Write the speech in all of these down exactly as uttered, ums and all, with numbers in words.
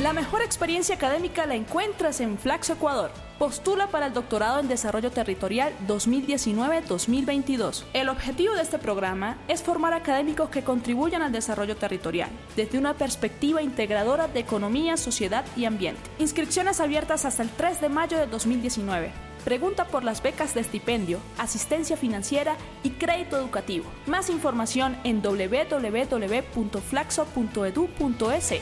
La mejor experiencia académica la encuentras en Flaxo Ecuador. Postula para el Doctorado en Desarrollo Territorial dos mil diecinueve dos mil veintidós. El objetivo de este programa es formar académicos que contribuyan al desarrollo territorial, desde una perspectiva integradora de economía, sociedad y ambiente. Inscripciones abiertas hasta el tres de mayo de dos mil diecinueve. Pregunta por las becas de estipendio, asistencia financiera y crédito educativo. Más información en doble u doble u doble u punto flaxo punto edu punto es.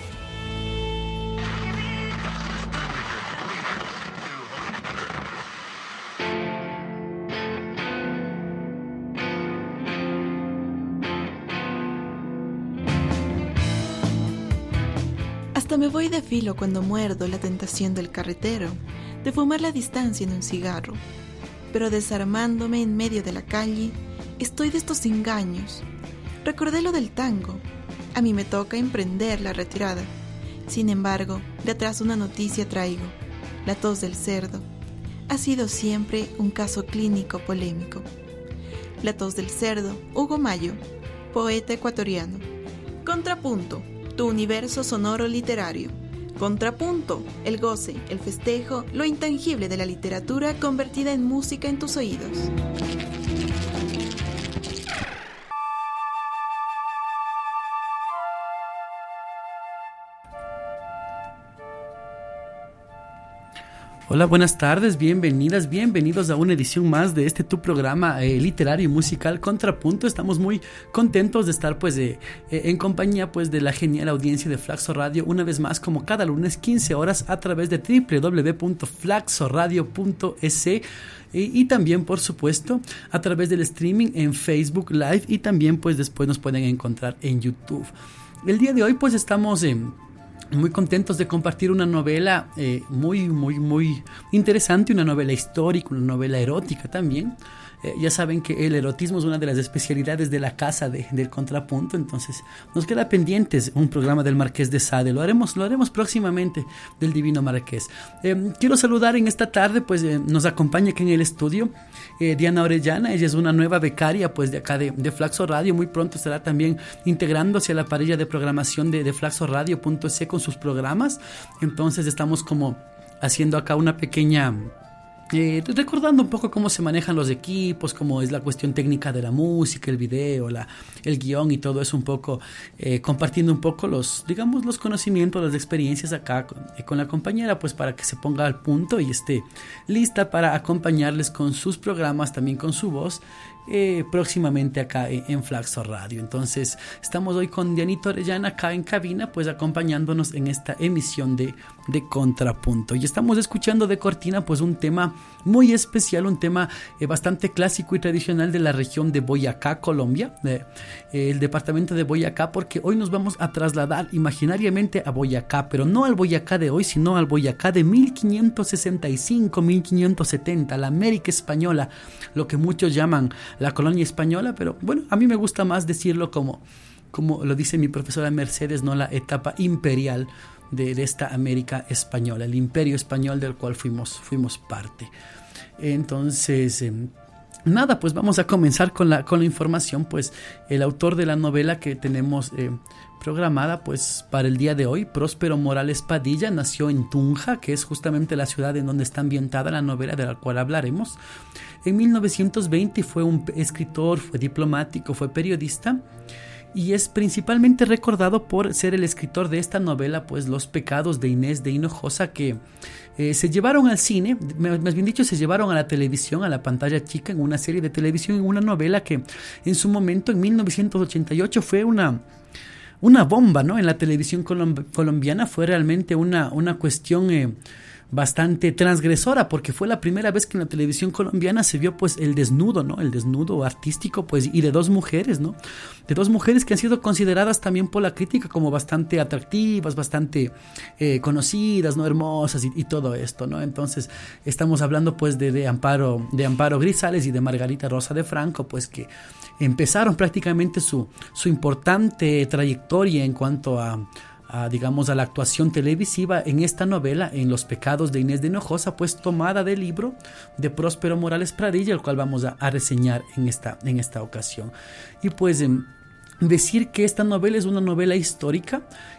Hasta me voy de filo cuando muerdo la tentación del carretero, de fumar la distancia en un cigarro. Pero desarmándome en medio de la calle, estoy de estos engaños. Recordé lo del tango. A mí me toca emprender la retirada. Sin embargo, de atrás una noticia traigo. La tos del cerdo. Ha sido siempre un caso clínico polémico. La tos del cerdo, Hugo Mayo, poeta ecuatoriano. Contrapunto. Tu universo sonoro literario. Contrapunto, el goce, el festejo, lo intangible de la literatura convertida en música en tus oídos. Hola, buenas tardes, bienvenidas, bienvenidos a una edición más de este tu programa eh, literario y musical Contrapunto. Estamos muy contentos de estar pues eh, eh, en compañía pues de la genial audiencia de Flaxo Radio, una vez más como cada lunes quince horas a través de doble u doble u doble u punto flaxo radio punto es y, y también por supuesto a través del streaming en Facebook Live y también pues después nos pueden encontrar en YouTube. El día de hoy pues estamos en... Eh, muy contentos de compartir una novela eh, muy, muy, muy interesante, una novela histórica, una novela erótica también. Eh, ya saben que el erotismo es una de las especialidades de la casa de, del Contrapunto, entonces nos queda pendientes un programa del Marqués de Sade, lo haremos, lo haremos próximamente del Divino Marqués. Eh, quiero saludar en esta tarde, pues eh, nos acompaña aquí en el estudio eh, Diana Orellana. Ella es una nueva becaria pues de acá de, de Flaxo Radio, muy pronto estará también integrándose a la parrilla de programación de, de flaxo radio punto es con sus programas, entonces estamos como haciendo acá una pequeña... Eh, recordando un poco cómo se manejan los equipos, cómo es la cuestión técnica de la música, el video, la, el guión y todo eso un poco, eh, compartiendo un poco los, digamos, los conocimientos, las experiencias acá con, eh, con la compañera, pues para que se ponga al punto y esté lista para acompañarles con sus programas, también con su voz, eh, próximamente acá en, en Flaxo Radio. Entonces estamos hoy con Dianita Orellana acá en cabina, pues acompañándonos en esta emisión de, de Contrapunto, y estamos escuchando de cortina pues un tema muy especial, un tema eh, bastante clásico y tradicional de la región de Boyacá, Colombia, eh, eh, el departamento de Boyacá, porque hoy nos vamos a trasladar imaginariamente a Boyacá, pero no al Boyacá de hoy, sino al Boyacá de mil quinientos sesenta y cinco, mil quinientos setenta, la América Española, lo que muchos llaman la colonia española, pero bueno, a mí me gusta más decirlo como, como lo dice mi profesora Mercedes, no la etapa imperial de, de esta América Española, el imperio español del cual fuimos, fuimos parte. Entonces, eh, nada, pues vamos a comenzar con la, con la información. Pues el autor de la novela que tenemos eh, programada pues para el día de hoy, Próspero Morales Padilla, nació en Tunja, que es justamente la ciudad en donde está ambientada la novela de la cual hablaremos. En mil novecientos veinte fue un escritor, fue diplomático, fue periodista, y es principalmente recordado por ser el escritor de esta novela, pues Los pecados de Inés de Hinojosa, que eh, se llevaron al cine, más bien dicho, se llevaron a la televisión, a la pantalla chica, en una serie de televisión, en una novela que en su momento, en mil novecientos ochenta y ocho, fue una, una bomba, ¿no? En la televisión colomb- colombiana fue realmente una, una cuestión... Eh, bastante transgresora, porque fue la primera vez que en la televisión colombiana se vio pues el desnudo, ¿no? El desnudo artístico, pues, y de dos mujeres, ¿no? De dos mujeres que han sido consideradas también por la crítica como bastante atractivas, bastante eh, conocidas, ¿no? Hermosas y, y todo esto, ¿no? Entonces estamos hablando pues de, de Amparo, de Amparo Grisales y de Margarita Rosa de Franco, pues que empezaron prácticamente su, su importante trayectoria en cuanto a A, digamos, a la actuación televisiva en esta novela, en Los pecados de Inés de Hinojosa, pues tomada del libro de Próspero Morales Padilla, el cual vamos a, a reseñar en esta, en esta ocasión. Y pues eh, decir que esta novela es una novela histórica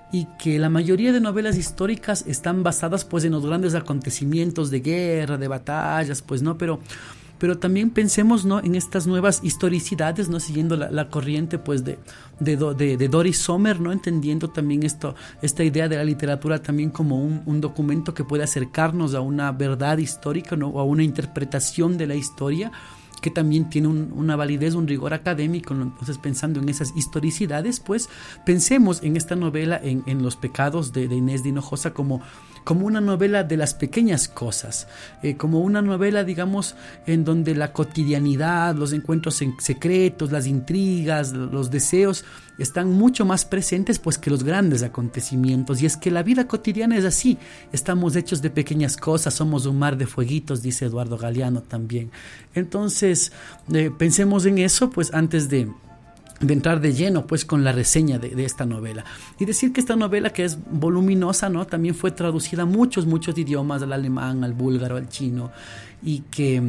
y que la mayoría de novelas históricas están basadas pues en los grandes acontecimientos de guerra, de batallas, pues no, pero pero también pensemos, ¿no?, en estas nuevas historicidades, ¿no?, siguiendo la, la corriente pues de, de, de, de Doris Sommer, ¿no?, entendiendo también esto, esta idea de la literatura también como un, un documento que puede acercarnos a una verdad histórica, ¿no?, o a una interpretación de la historia que también tiene un, una validez, un rigor académico, ¿no? Entonces, pensando en esas historicidades, pues pensemos en esta novela, en, en Los pecados de, de Inés de Hinojosa, como, como una novela de las pequeñas cosas, eh, como una novela, digamos, en donde la cotidianidad, los encuentros en secretos, las intrigas, los deseos están mucho más presentes pues que los grandes acontecimientos. Y es que la vida cotidiana es así, estamos hechos de pequeñas cosas, somos un mar de fueguitos, dice Eduardo Galeano también. Entonces eh, pensemos en eso pues antes de de entrar de lleno pues con la reseña de, de esta novela, y decir que esta novela, que es voluminosa, ¿no?, también fue traducida a muchos muchos idiomas, al alemán, al búlgaro, al chino, y que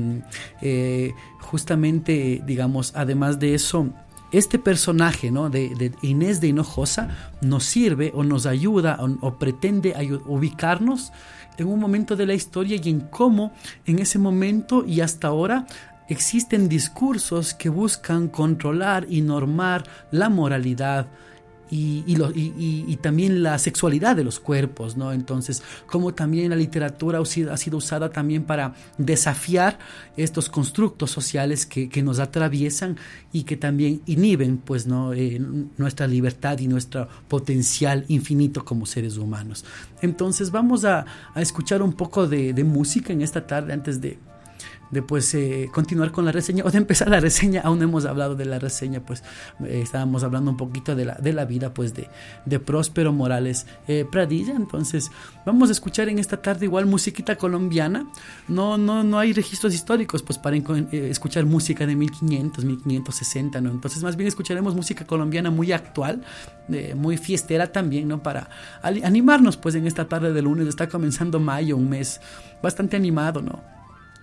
eh, justamente, digamos, además de eso, este personaje, ¿no?, de, de Inés de Hinojosa nos sirve o nos ayuda o, o pretende ayud- ubicarnos en un momento de la historia y en cómo en ese momento y hasta ahora existen discursos que buscan controlar y normar la moralidad y, y, lo, y, y, y también la sexualidad de los cuerpos, ¿no? Entonces, como también la literatura ha sido, ha sido usada también para desafiar estos constructos sociales que, que nos atraviesan y que también inhiben, pues, ¿no?, eh, nuestra libertad y nuestro potencial infinito como seres humanos. Entonces, vamos a, a escuchar un poco de, de música en esta tarde antes de de pues eh, continuar con la reseña, o de empezar la reseña. Aún no hemos hablado de la reseña, pues eh, estábamos hablando un poquito de la, de la vida pues de, de Próspero Morales eh, Pradilla. Entonces vamos a escuchar en esta tarde igual musiquita colombiana. No, no, no hay registros históricos pues para eh, escuchar música de mil quinientos, mil quinientos sesenta, ¿no? Entonces más bien escucharemos música colombiana muy actual, eh, muy fiestera también, ¿no?, para animarnos pues en esta tarde de lunes. Está comenzando mayo, un mes bastante animado, ¿no?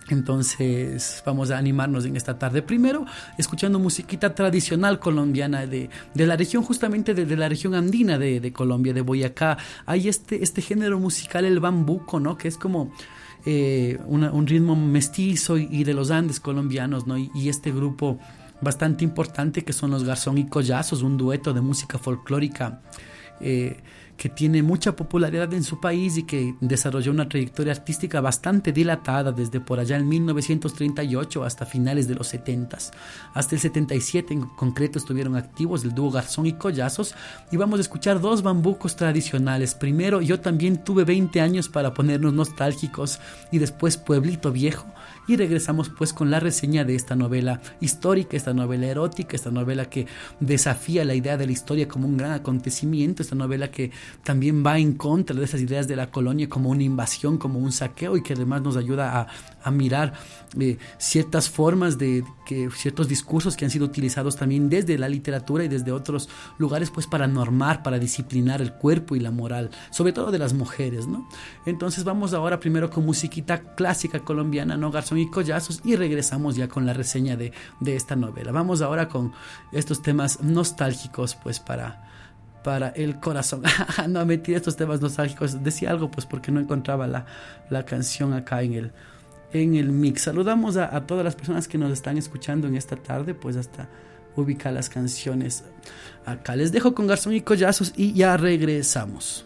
Entonces vamos a animarnos en esta tarde, primero escuchando musiquita tradicional colombiana de, de la región, justamente de, de la región andina de, de Colombia, de Boyacá. Hay este, este género musical, el bambuco, ¿no?, que es como eh, una, un ritmo mestizo y, y de los Andes colombianos, ¿no? Y, y este grupo bastante importante que son los Garzón y Collazos, un dueto de música folclórica eh, que tiene mucha popularidad en su país y que desarrolló una trayectoria artística bastante dilatada desde por allá en mil novecientos treinta y ocho hasta finales de los setenta. Hasta el setenta y siete en concreto estuvieron activos el dúo Garzón y Collazos, y vamos a escuchar dos bambucos tradicionales. Primero, Yo también tuve veinte años, para ponernos nostálgicos, y después Pueblito Viejo. Y regresamos pues con la reseña de esta novela histórica, esta novela erótica, esta novela que desafía la idea de la historia como un gran acontecimiento, esta novela que también va en contra de esas ideas de la colonia como una invasión, como un saqueo, y que además nos ayuda a, a mirar eh, ciertas formas de que ciertos discursos que han sido utilizados también desde la literatura y desde otros lugares pues para normar, para disciplinar el cuerpo y la moral, sobre todo de las mujeres, ¿no? Entonces vamos ahora primero con musiquita clásica colombiana, ¿no?, Garzón y Collazos, y regresamos ya con la reseña de, de esta novela. Vamos ahora con estos temas nostálgicos pues para para el corazón. No, mentira, estos temas nostálgicos. Decía algo pues porque no encontraba la, la canción acá en el, en el mix. Saludamos a, a todas las personas que nos están escuchando en esta tarde, pues hasta ubicar las canciones acá. Les dejo con Garzón y Collazos y ya regresamos.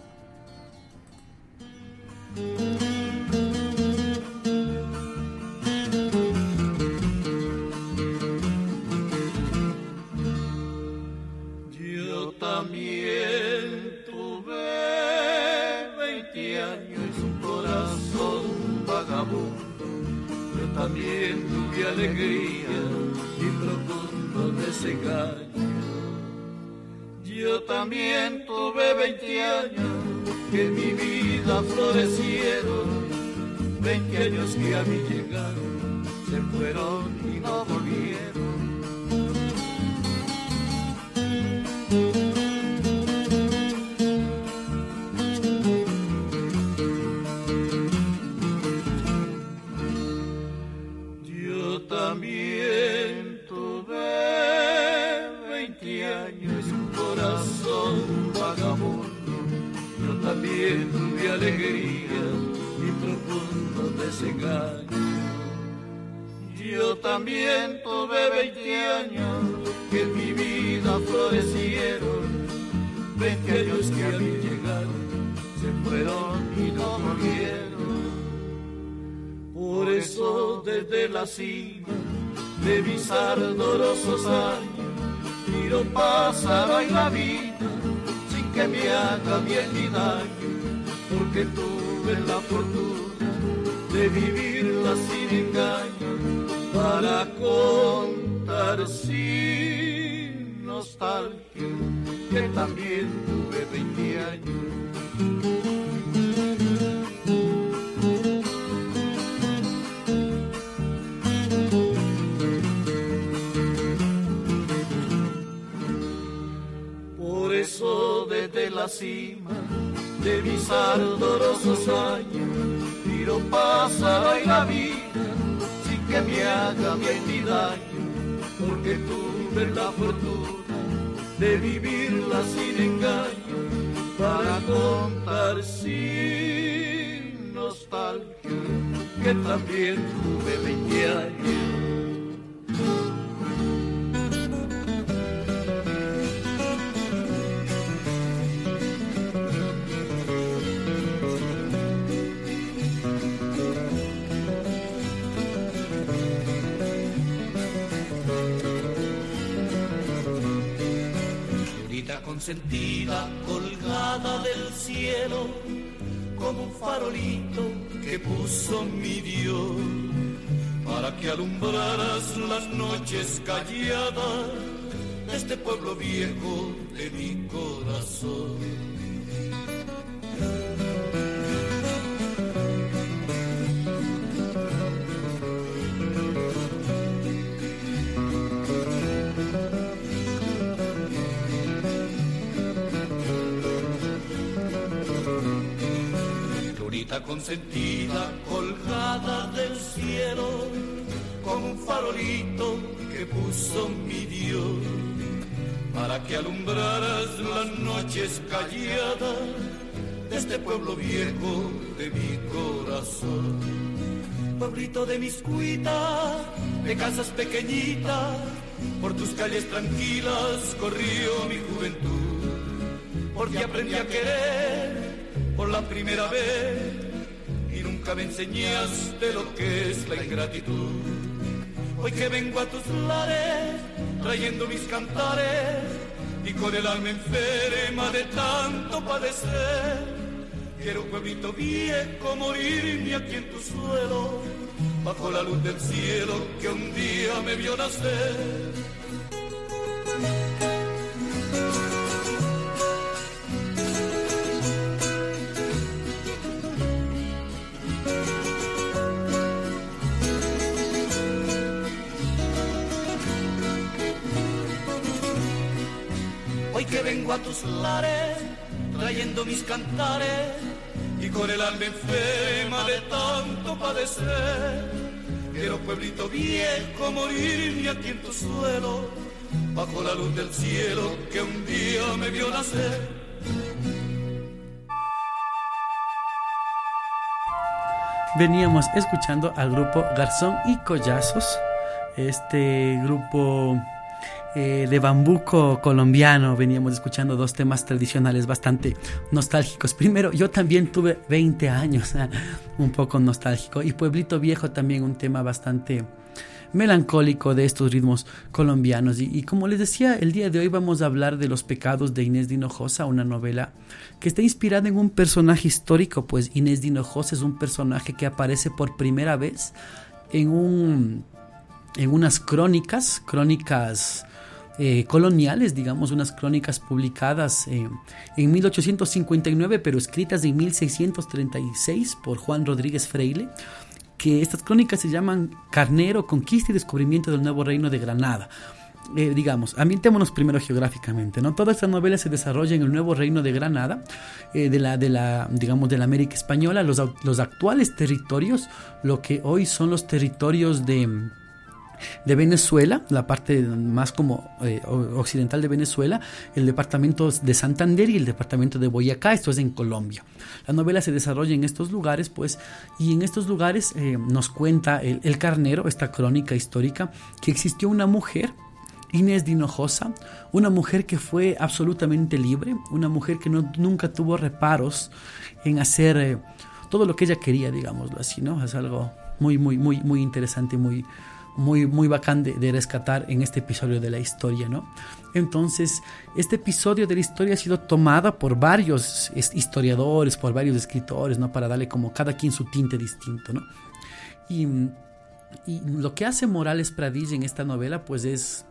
También tuve veinte años, un corazón vagabundo. Yo también tuve alegría y profundo desengaño. Yo también tuve veinte años que en mi vida florecieron, veinte años que a mí llegaron, se fueron y no volvieron. También tuve veinte años, un corazón vagabundo. desengaño. Yo también tuve veinte años que en mi vida florecieron, veinte años que a mí llegaron, se fueron y no volvieron. Por eso desde la cima de mis ardorosos años miro pasar hoy la vida sin que me haga bien ni daño, porque tuve la fortuna de vivirla sin engaño, para contar sin nostalgia que también tuve veinte años. Por eso desde la cima de mis ardorosos años miro pasar hoy la vida sin que me haga bien ni daño, porque tuve la fortuna de vivirla sin engaño, para contar sin nostalgia que también tuve veinte años. Consentida, colgada del cielo, como un farolito que puso mi Dios, para que alumbraras las noches calladas de este pueblo viejo de mi corazón. Consentida, colgada del cielo, como un farolito que puso mi Dios, para que alumbraras las noches calladas de este pueblo viejo de mi corazón. Pueblito de Miscuita, de casas pequeñitas, por tus calles tranquilas corrió mi juventud, porque aprendí a querer por la primera vez y nunca me enseñaste lo que es la ingratitud. Hoy que vengo a tus lares trayendo mis cantares y con el alma enferma de tanto padecer, quiero pueblito viejo morirme aquí en tu suelo, bajo la luz del cielo que un día me vio nacer. Que vengo a tus lares trayendo mis cantares y con el alma enferma de tanto padecer, quiero pueblito viejo morirme aquí en tu suelo, bajo la luz del cielo que un día me vio nacer. Veníamos escuchando al grupo Garzón y Collazos, este grupo Eh, de bambuco colombiano. Veníamos escuchando dos temas tradicionales bastante nostálgicos. Primero, yo también tuve veinte años, un poco nostálgico, y Pueblito Viejo también, un tema bastante melancólico de estos ritmos colombianos. Y, y como les decía, el día de hoy vamos a hablar de Los pecados de Inés de Hinojosa, una novela que está inspirada en un personaje histórico, pues Inés de Hinojosa es un personaje que aparece por primera vez en un en unas crónicas, crónicas Eh, coloniales, digamos, unas crónicas publicadas eh, en mil ochocientos cincuenta y nueve, pero escritas en mil seiscientos treinta y seis por Juan Rodríguez Freile, que estas crónicas se llaman Carnero, Conquista y Descubrimiento del Nuevo Reino de Granada. Eh, digamos, ambientémonos primero geográficamente, ¿no? Toda esta novela se desarrolla en el Nuevo Reino de Granada, eh, de la, de la, digamos, de la América Española, los, los actuales territorios, lo que hoy son los territorios de de Venezuela, la parte más como eh, occidental de Venezuela, el departamento de Santander y el departamento de Boyacá, esto es en Colombia. La novela se desarrolla en estos lugares, pues, y en estos lugares eh, nos cuenta el, el Carnero, esta crónica histórica, que existió una mujer, Inés de Hinojosa, una mujer que fue absolutamente libre, una mujer que no, nunca tuvo reparos en hacer eh, todo lo que ella quería, digámoslo así, ¿no? Es algo muy, muy, muy, muy interesante, muy, muy, muy bacán de, de rescatar en este episodio de la historia, ¿no? Entonces, este episodio de la historia ha sido tomada por varios historiadores, por varios escritores, ¿no? Para darle como cada quien su tinte distinto, ¿no? Y, y lo que hace Morales Pradilla en esta novela, pues es...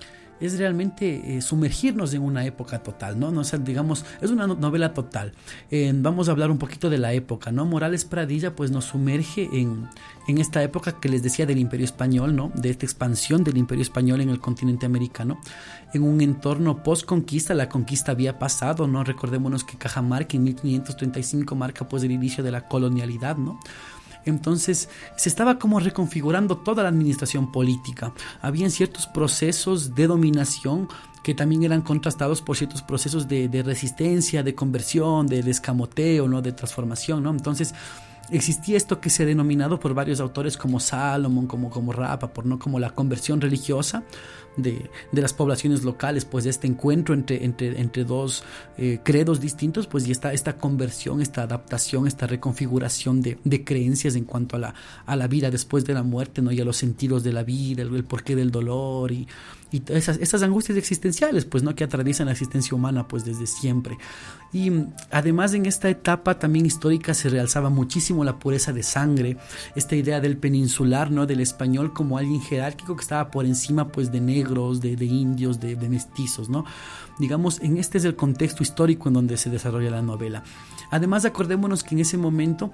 es realmente eh, sumergirnos en una época total, ¿no? no o sea, digamos, es una novela total. Eh, vamos a hablar un poquito de la época, ¿no? Morales Pradilla pues nos sumerge en, en esta época que les decía del Imperio Español, ¿no? De esta expansión del Imperio Español en el continente americano, en un entorno post-conquista. La conquista había pasado, ¿no? Recordémonos que Cajamarca en mil quinientos treinta y cinco marca pues el inicio de la colonialidad, ¿no? Entonces se estaba como reconfigurando toda la administración política. Habían ciertos procesos de dominación que también eran contrastados por ciertos procesos de, de resistencia, de conversión, de, de escamoteo, ¿no? De transformación, ¿no? Entonces existía esto que se ha denominado por varios autores como Salomón, como, como Rapaport, ¿no? Como la conversión religiosa de, de las poblaciones locales, pues este encuentro entre, entre, entre dos eh, credos distintos, pues y esta, esta conversión, esta adaptación, esta reconfiguración de, de creencias en cuanto a la, a la vida después de la muerte, ¿no? Y a los sentidos de la vida, el, el porqué del dolor y, y esas, esas angustias existenciales, pues, ¿no? Que atraviesan la existencia humana pues desde siempre. Y además en esta etapa también histórica se realzaba muchísimo la pureza de sangre, esta idea del peninsular, ¿no? Del español como alguien jerárquico que estaba por encima pues de negros, de, de indios, de, de mestizos, ¿no? Digamos, en este es el contexto histórico en donde se desarrolla la novela. Además, acordémonos que en ese momento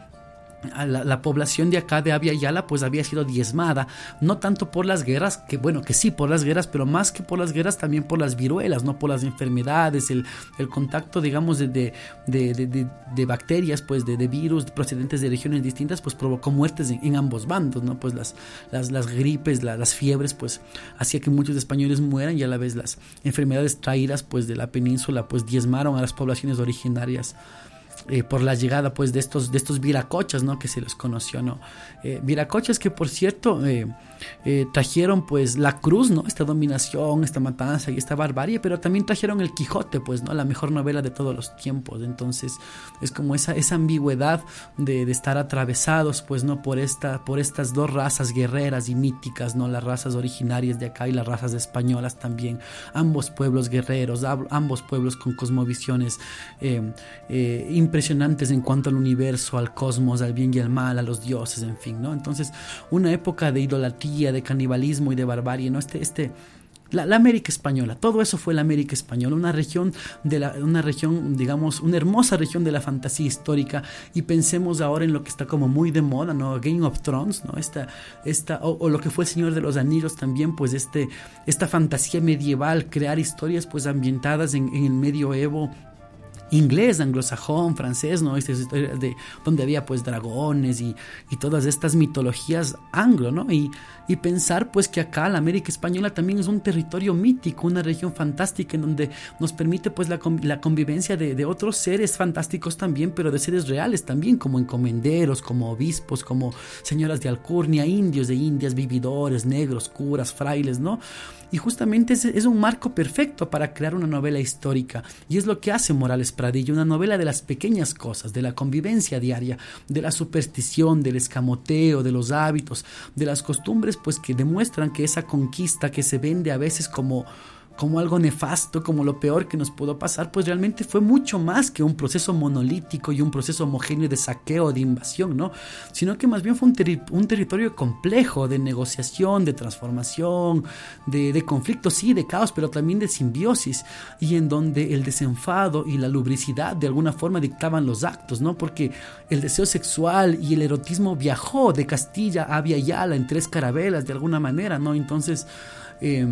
La, la población de acá de Abya Yala pues había sido diezmada, no tanto por las guerras, que bueno, que sí por las guerras, pero más que por las guerras también por las viruelas, no por las enfermedades, el, el contacto digamos de, de, de, de, de, de bacterias, pues de, de virus procedentes de regiones distintas, pues provocó muertes en, en ambos bandos, ¿no? Pues las, las, las gripes, la, las fiebres pues hacía que muchos españoles mueran, y a la vez las enfermedades traídas pues de la península pues diezmaron a las poblaciones originarias. Eh, por la llegada pues de estos de estos viracochas, ¿no? Que se les conoció, ¿no? Eh, viracochas que por cierto eh, eh, trajeron pues la cruz, ¿no? Esta dominación, esta matanza y esta barbarie, pero también trajeron el Quijote, pues, ¿no? La mejor novela de todos los tiempos. Entonces es como esa, esa ambigüedad de, de estar atravesados pues, ¿no? Por esta, por estas dos razas guerreras y míticas, ¿no? Las razas originarias de acá y las razas españolas también, ambos pueblos guerreros, ambos pueblos con cosmovisiones eh, eh, impresionantes en cuanto al universo, al cosmos, al bien y al mal, a los dioses, en fin, ¿no? Entonces, una época de idolatría, de canibalismo y de barbarie, ¿no? Este, este, la, la América Española, todo eso fue la América Española, una región de la, una región, digamos, una hermosa región de la fantasía histórica. Y pensemos ahora en lo que está como muy de moda, ¿no? Game of Thrones, ¿no? Esta, esta, o, o lo que fue El Señor de los Anillos también, pues este, esta fantasía medieval, crear historias pues ambientadas en, en el medioevo inglés, anglosajón, francés, ¿no? Estas historias de donde había pues dragones y, y todas estas mitologías anglo, ¿no? Y, y pensar pues que acá la América Española también es un territorio mítico, una región fantástica en donde nos permite pues la, la convivencia de, de otros seres fantásticos también, pero de seres reales también, como encomenderos, como obispos, como señoras de alcurnia, indios de indias, vividores, negros, curas, frailes, ¿no? Y justamente es, es un marco perfecto para crear una novela histórica, y es lo que hace Morales Pradilla, una novela de las pequeñas cosas, de la convivencia diaria, de la superstición, del escamoteo, de los hábitos, de las costumbres, pues que demuestran que esa conquista que se vende a veces como como algo nefasto, como lo peor que nos pudo pasar, pues realmente fue mucho más que un proceso monolítico y un proceso homogéneo de saqueo, de invasión, ¿no? Sino que más bien fue un, teri- un territorio complejo de negociación, de transformación, de, de conflicto, sí, de caos, pero también de simbiosis, y en donde el desenfado y la lubricidad de alguna forma dictaban los actos, ¿no? Porque el deseo sexual y el erotismo viajó de Castilla a Abya Yala en tres carabelas de alguna manera, ¿no? Entonces... Eh,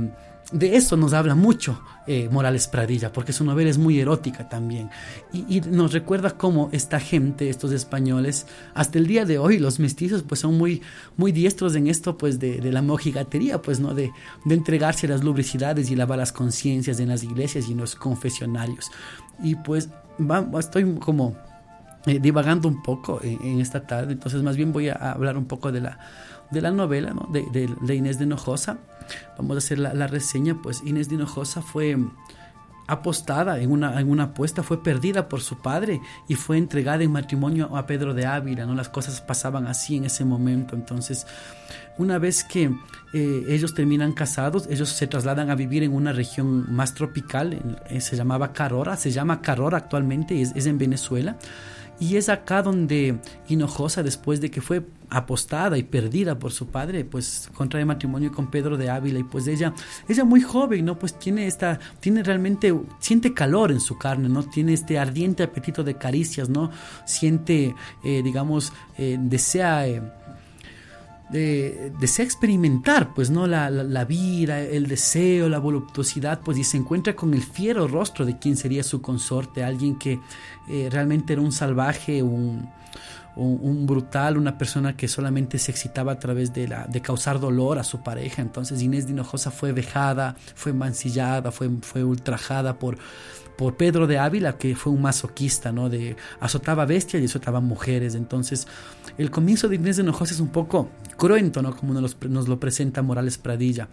de eso nos habla mucho eh, Morales Pradilla, porque su novela es muy erótica también, y, y nos recuerda cómo esta gente, estos españoles, hasta el día de hoy, los mestizos, pues son muy, muy diestros en esto, pues de, de la mojigatería, pues, ¿no? De, de entregarse a las lubricidades y lavar las conciencias en las iglesias y en los confesionarios. Y pues va, estoy como eh, divagando un poco en, en esta tarde, entonces más bien voy a hablar un poco de la, de la novela, ¿no? de, de, de Inés de Hinojosa. Vamos a hacer la, la reseña. Pues Inés de Hinojosa fue apostada en una, en una apuesta, fue perdida por su padre y fue entregada en matrimonio a Pedro de Ávila, ¿no? Las cosas pasaban así en ese momento. Entonces, una vez que eh, ellos terminan casados, ellos se trasladan a vivir en una región más tropical, en, eh, se llamaba Carora, se llama Carora actualmente, es, es en Venezuela. Y es acá donde Hinojosa, después de que fue apostada y perdida por su padre, pues contrae matrimonio con Pedro de Ávila, y pues ella, ella muy joven, ¿no? Pues tiene esta, tiene realmente, siente calor en su carne, ¿no? Tiene este ardiente apetito de caricias, ¿no? Siente, eh, digamos, eh, desea... Eh, De, desea experimentar, pues, ¿no? La, la, la vida, el deseo, la voluptuosidad, pues, y se encuentra con el fiero rostro de quien sería su consorte, alguien que eh, realmente era un salvaje, un, un, un brutal, una persona que solamente se excitaba a través de, la, de causar dolor a su pareja. Entonces Inés de Hinojosa fue vejada, fue mancillada, fue, fue ultrajada por por Pedro de Ávila, que fue un masoquista, ¿no? De azotaba bestias y azotaba mujeres. Entonces, el comienzo de Inés de Hinojosa es un poco cruento, ¿no? Como nos, nos lo presenta Morales Pradilla.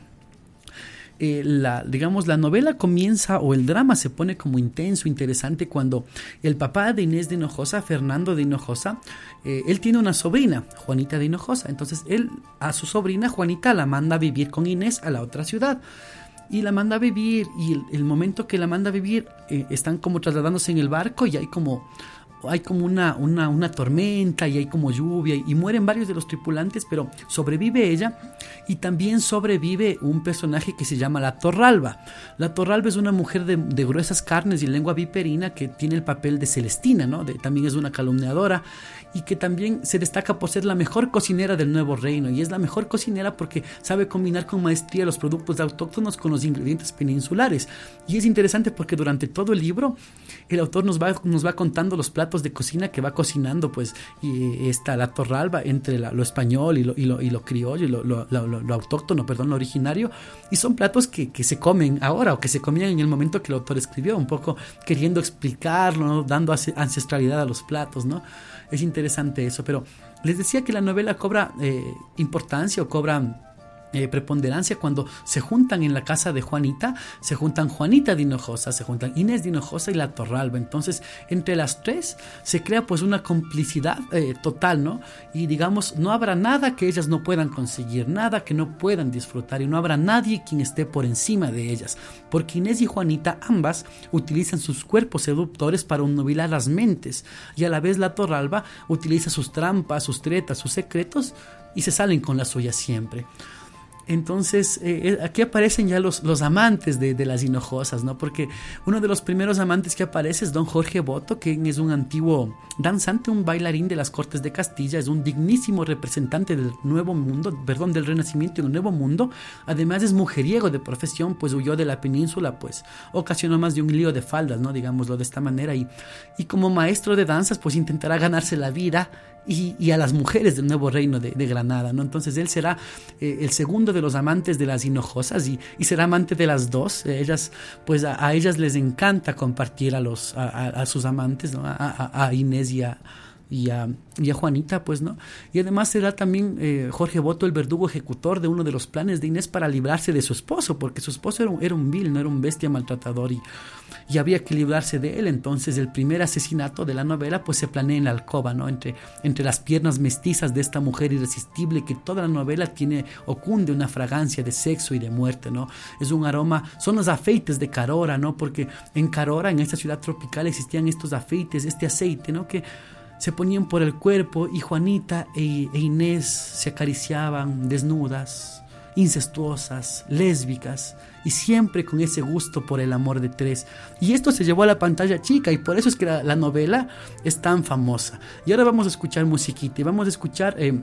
Eh, la, digamos, la novela comienza, o el drama se pone como intenso, interesante, cuando el papá de Inés de Hinojosa, Fernando de Hinojosa, eh, él tiene una sobrina, Juanita de Hinojosa. Entonces, él a su sobrina Juanita la manda a vivir con Inés a la otra ciudad. Y la manda a vivir, y el, el momento que la manda a vivir, eh, están como trasladándose en el barco, y hay como, hay como una, una, una tormenta, y hay como lluvia, y, y mueren varios de los tripulantes, pero sobrevive ella, y también sobrevive un personaje que se llama la Torralba. La Torralba es una mujer de, de gruesas carnes y lengua viperina, que tiene el papel de Celestina, ¿no? De, también es una calumniadora, y que también se destaca por ser la mejor cocinera del nuevo reino, y es la mejor cocinera porque sabe combinar con maestría los productos autóctonos con los ingredientes peninsulares. Y es interesante porque durante todo el libro el autor nos va, nos va contando los platos de cocina que va cocinando, pues, y está la Torralba entre la, lo español y lo, y lo, y lo criollo y lo, lo, lo, lo, lo autóctono, perdón, lo originario, y son platos que, que se comen ahora, o que se comían en el momento que el autor escribió, un poco queriendo explicarlo, ¿no? Dando ancestralidad a los platos, ¿no? Es interesante eso, pero les decía que la novela cobra eh, importancia, o cobra eh, preponderancia cuando se juntan en la casa de Juanita, se juntan Juanita de Hinojosa, se juntan Inés de Hinojosa y la Torralba. Entonces, entre las tres se crea pues una complicidad eh, total, ¿no? Y digamos, no habrá nada que ellas no puedan conseguir, nada que no puedan disfrutar, y no habrá nadie quien esté por encima de ellas, porque Inés y Juanita ambas utilizan sus cuerpos seductores para obnubilar las mentes, y a la vez la Torralba utiliza sus trampas, sus tretas, sus secretos, y se salen con la suya siempre. Entonces, eh, aquí aparecen ya los, los amantes de, de las Hinojosas, ¿no? Porque uno de los primeros amantes que aparece es don Jorge Boto, que es un antiguo danzante, un bailarín de las Cortes de Castilla, es un dignísimo representante del Nuevo Mundo, perdón, del Renacimiento y del Nuevo Mundo. Además es mujeriego de profesión, pues huyó de la península, pues ocasionó más de un lío de faldas, ¿no? Digámoslo de esta manera, y, y como maestro de danzas, pues intentará ganarse la vida Y, y a las mujeres del nuevo reino de, de Granada, ¿no? Entonces él será eh, el segundo de los amantes de las Hinojosas, y, y será amante de las dos. Eh, ellas, pues a, a ellas les encanta compartir a los a, a, a sus amantes, ¿no? A, a, a Inés y a Y a, y a Juanita, pues, ¿no? Y además será también eh, Jorge Boto el verdugo ejecutor de uno de los planes de Inés para librarse de su esposo, porque su esposo era un, era un vil, no era un bestia maltratador, y, y había que librarse de él. Entonces el primer asesinato de la novela pues se planea en la alcoba, ¿no? Entre, entre las piernas mestizas de esta mujer irresistible, que toda la novela tiene o cunde una fragancia de sexo y de muerte, ¿no? Es un aroma, son los afeites de Carora, ¿no? Porque en Carora, en esta ciudad tropical, existían estos afeites, este aceite, ¿no? Que se ponían por el cuerpo, y Juanita e, e Inés se acariciaban desnudas, incestuosas, lésbicas, y siempre con ese gusto por el amor de tres. Y esto se llevó a la pantalla chica, y por eso es que la, la novela es tan famosa. Y ahora vamos a escuchar musiquita, y vamos a escuchar eh,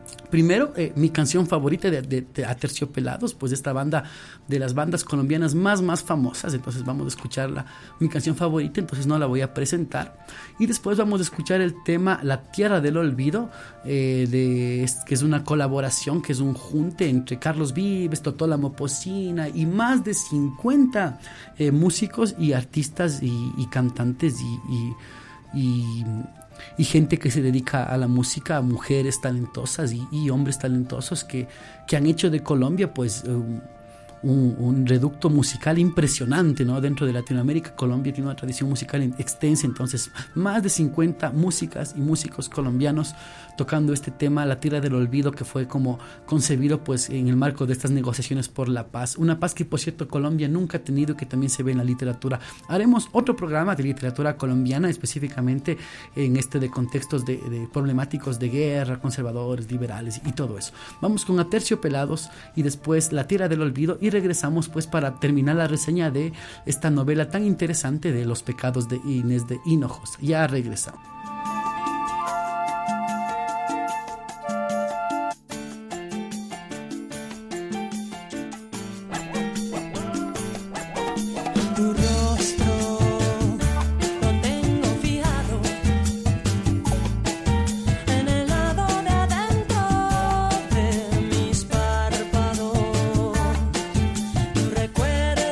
Primero, eh, mi canción favorita de, de, de Aterciopelados, pues esta banda, de las bandas colombianas más, más famosas. Entonces vamos a escucharla, mi canción favorita, entonces no la voy a presentar. Y después vamos a escuchar el tema La Tierra del Olvido, eh, de, que es una colaboración, que es un junte entre Carlos Vives, Totola Mopocina y más de cincuenta eh, músicos y artistas y, y cantantes y... y, y y gente que se dedica a la música, mujeres talentosas y, y hombres talentosos que, que han hecho de Colombia pues um, un, un reducto musical impresionante, ¿no? Dentro de Latinoamérica, Colombia tiene una tradición musical extensa, entonces más de cincuenta músicas y músicos colombianos tocando este tema, La Tierra del Olvido, que fue como concebido pues en el marco de estas negociaciones por la paz, una paz que por cierto Colombia nunca ha tenido, que también se ve en la literatura. Haremos otro programa de literatura colombiana, específicamente en este de contextos de, de problemáticos de guerra, conservadores, liberales y todo eso. Vamos con Aterciopelados y después La Tierra del Olvido y regresamos pues para terminar la reseña de esta novela tan interesante de Los pecados de Inés de Hinojosa. Ya regresamos.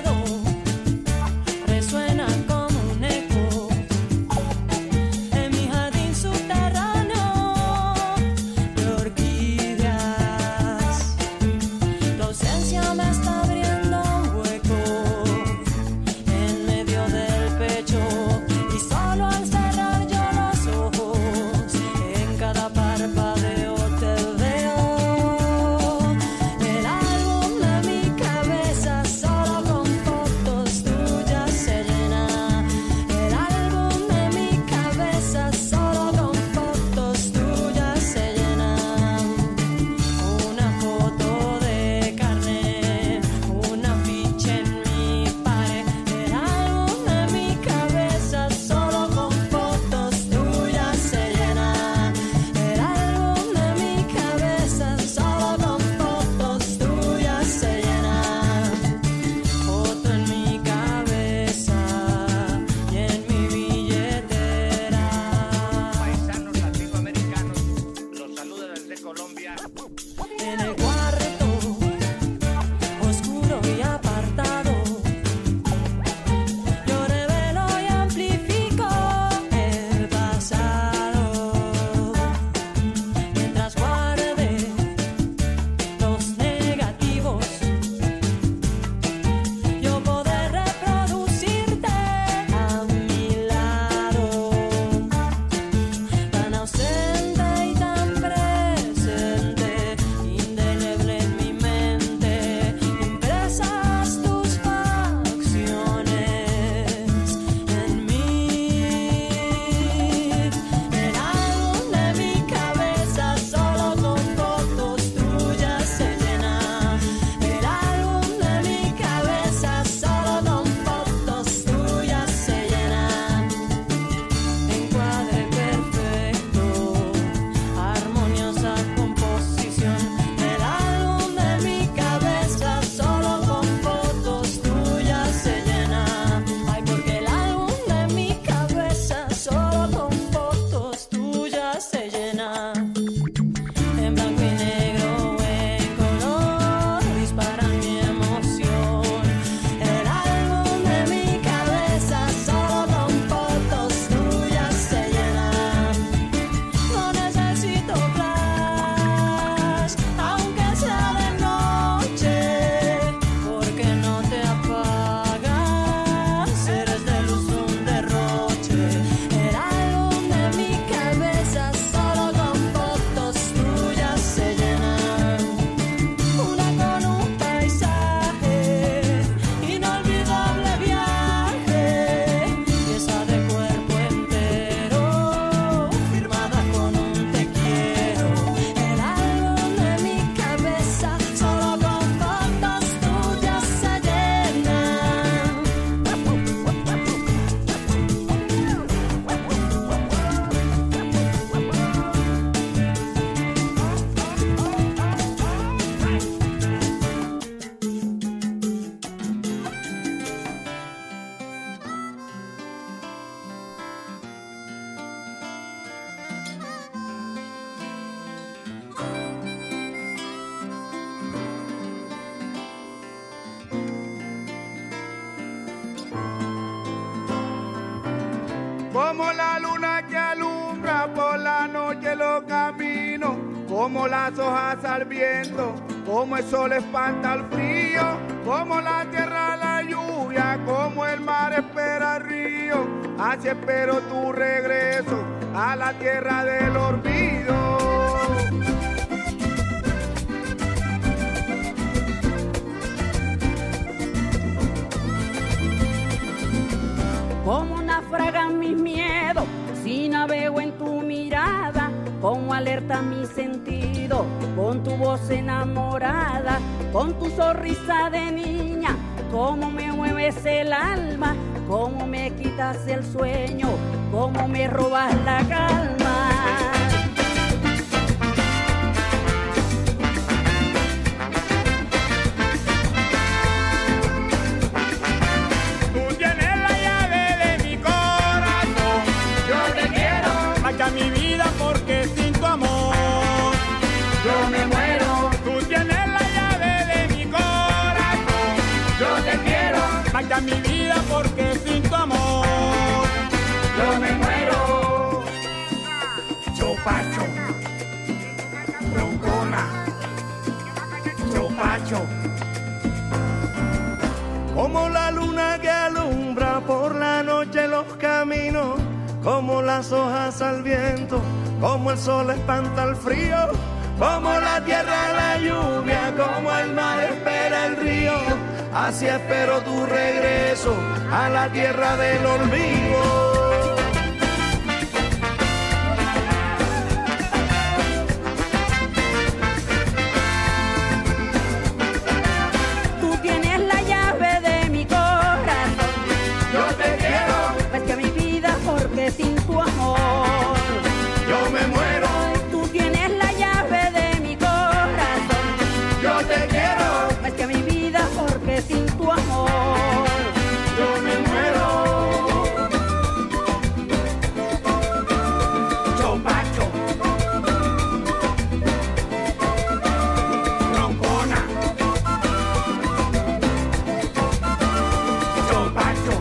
Resuena como un eco en mi como las hojas al viento, como el sol espanta el frío, como la tierra la lluvia, como el mar espera el río, así espero tu regreso a la tierra del olvido. Como naufragan mis miedos, si navego en tu mirada, como alerta mi sentido, con tu voz enamorada, con tu sonrisa de niña, como me mueves el alma, como me quitas el sueño, como me robas la calma. Mi vida porque sin tu amor yo me muero. Tú tienes la llave de mi corazón. Yo te quiero. Marcha mi vida porque sin tu amor yo me muero. Chopacho, broncona, chopacho. Como la luna que alumbra por la noche los caminos, como las hojas al viento, como el sol espanta el frío, como la tierra la lluvia, como el mar espera el río, así espero tu regreso a la tierra del olvido. Sin tu amor yo me muero. Tú tienes la llave de mi corazón. Yo te quiero más que mi vida porque sin tu amor yo me muero. Chopacho, broncona, chopacho.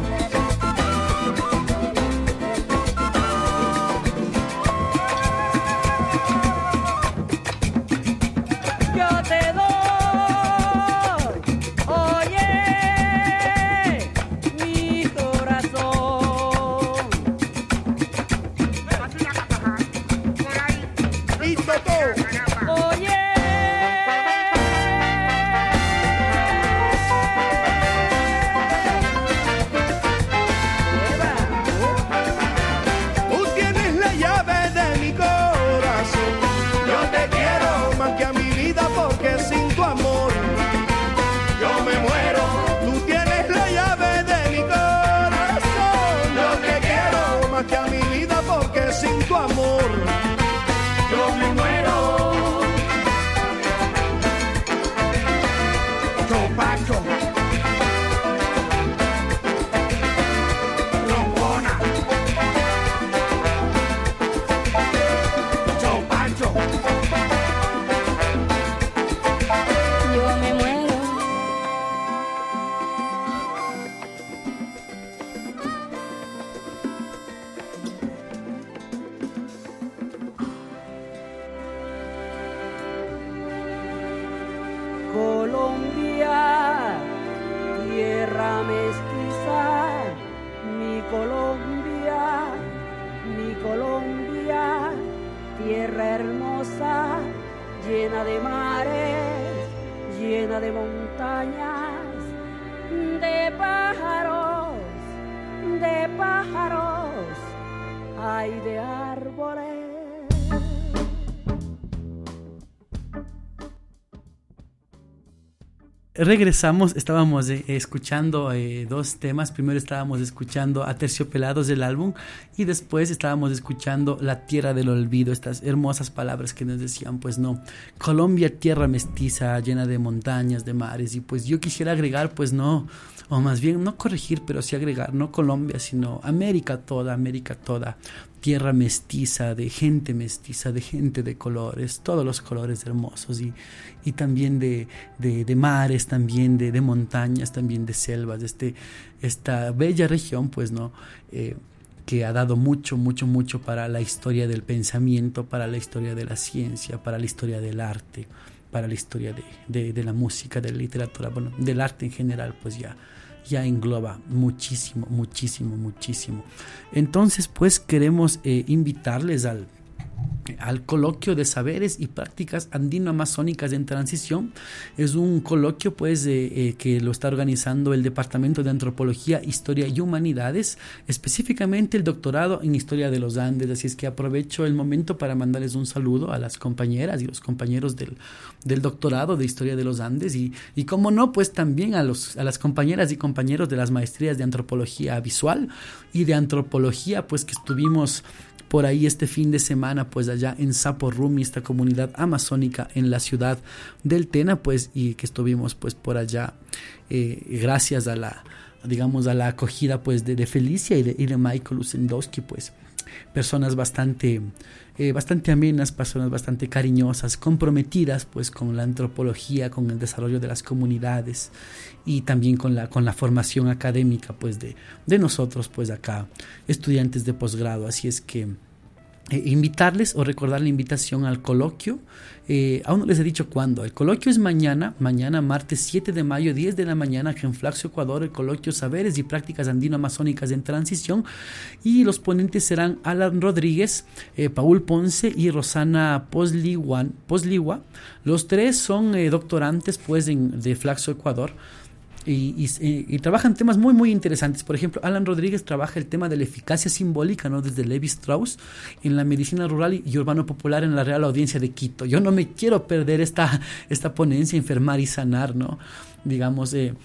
Colombia, tierra mestiza, mi Colombia, mi Colombia, tierra hermosa, llena de mares, llena de montañas, de pájaros, de pájaros, hay de árboles. Regresamos, estábamos eh, escuchando eh, dos temas. Primero estábamos escuchando Aterciopelados del álbum y después estábamos escuchando La Tierra del Olvido, estas hermosas palabras que nos decían, pues no, Colombia, tierra mestiza, llena de montañas, de mares. Y pues yo quisiera agregar, pues no, o más bien no corregir, pero sí agregar, no Colombia, sino América toda, América toda, tierra mestiza, de gente mestiza, de gente de colores, todos los colores hermosos, y, y también de, de, de mares, también de, de montañas, también de selvas, este, esta bella región, pues no, eh, que ha dado mucho, mucho, mucho para la historia del pensamiento, para la historia de la ciencia, para la historia del arte, para la historia de, de, de la música, de la literatura, bueno, del arte en general, pues ya, ya engloba muchísimo, muchísimo, muchísimo. Entonces, pues queremos eh, invitarles al al coloquio de saberes y prácticas andino-amazónicas en transición. Es un coloquio pues eh, eh, que lo está organizando el Departamento de Antropología, Historia y Humanidades, específicamente el doctorado en Historia de los Andes. Así es que aprovecho el momento para mandarles un saludo a las compañeras y los compañeros del, del doctorado de Historia de los Andes y, y como no, pues también a, los, a las compañeras y compañeros de las maestrías de Antropología Visual y de Antropología, pues que estuvimos por ahí este fin de semana, pues allá en Saporumi, esta comunidad amazónica en la ciudad del Tena, pues, y que estuvimos pues por allá eh, gracias a la, digamos, a la acogida pues de, de Felicia y de, y de Michael Usendowski, pues personas bastante, eh, bastante amenas, personas bastante cariñosas, comprometidas pues con la antropología, con el desarrollo de las comunidades y también con la, con la formación académica pues de, de nosotros pues acá, estudiantes de posgrado. Así es que Eh, invitarles o recordar la invitación al coloquio. Eh, aún no les he dicho cuándo. El coloquio es mañana, mañana martes siete de mayo, diez de la mañana, aquí en Flaxo, Ecuador. El coloquio Saberes y Prácticas Andino-Amazónicas en Transición. Y los ponentes serán Alan Rodríguez, eh, Paul Ponce y Rosana Posligua. Posligua. Los tres son eh, doctorantes pues, en, de Flaxo, Ecuador. Y, y, y trabajan temas muy muy interesantes. Por ejemplo, Alan Rodríguez trabaja el tema de la eficacia simbólica, ¿no?, desde Levi Strauss en la medicina rural y, y urbano popular en la Real Audiencia de Quito. Yo no me quiero perder esta, esta ponencia, Enfermar y Sanar, ¿no? Digamos, eh,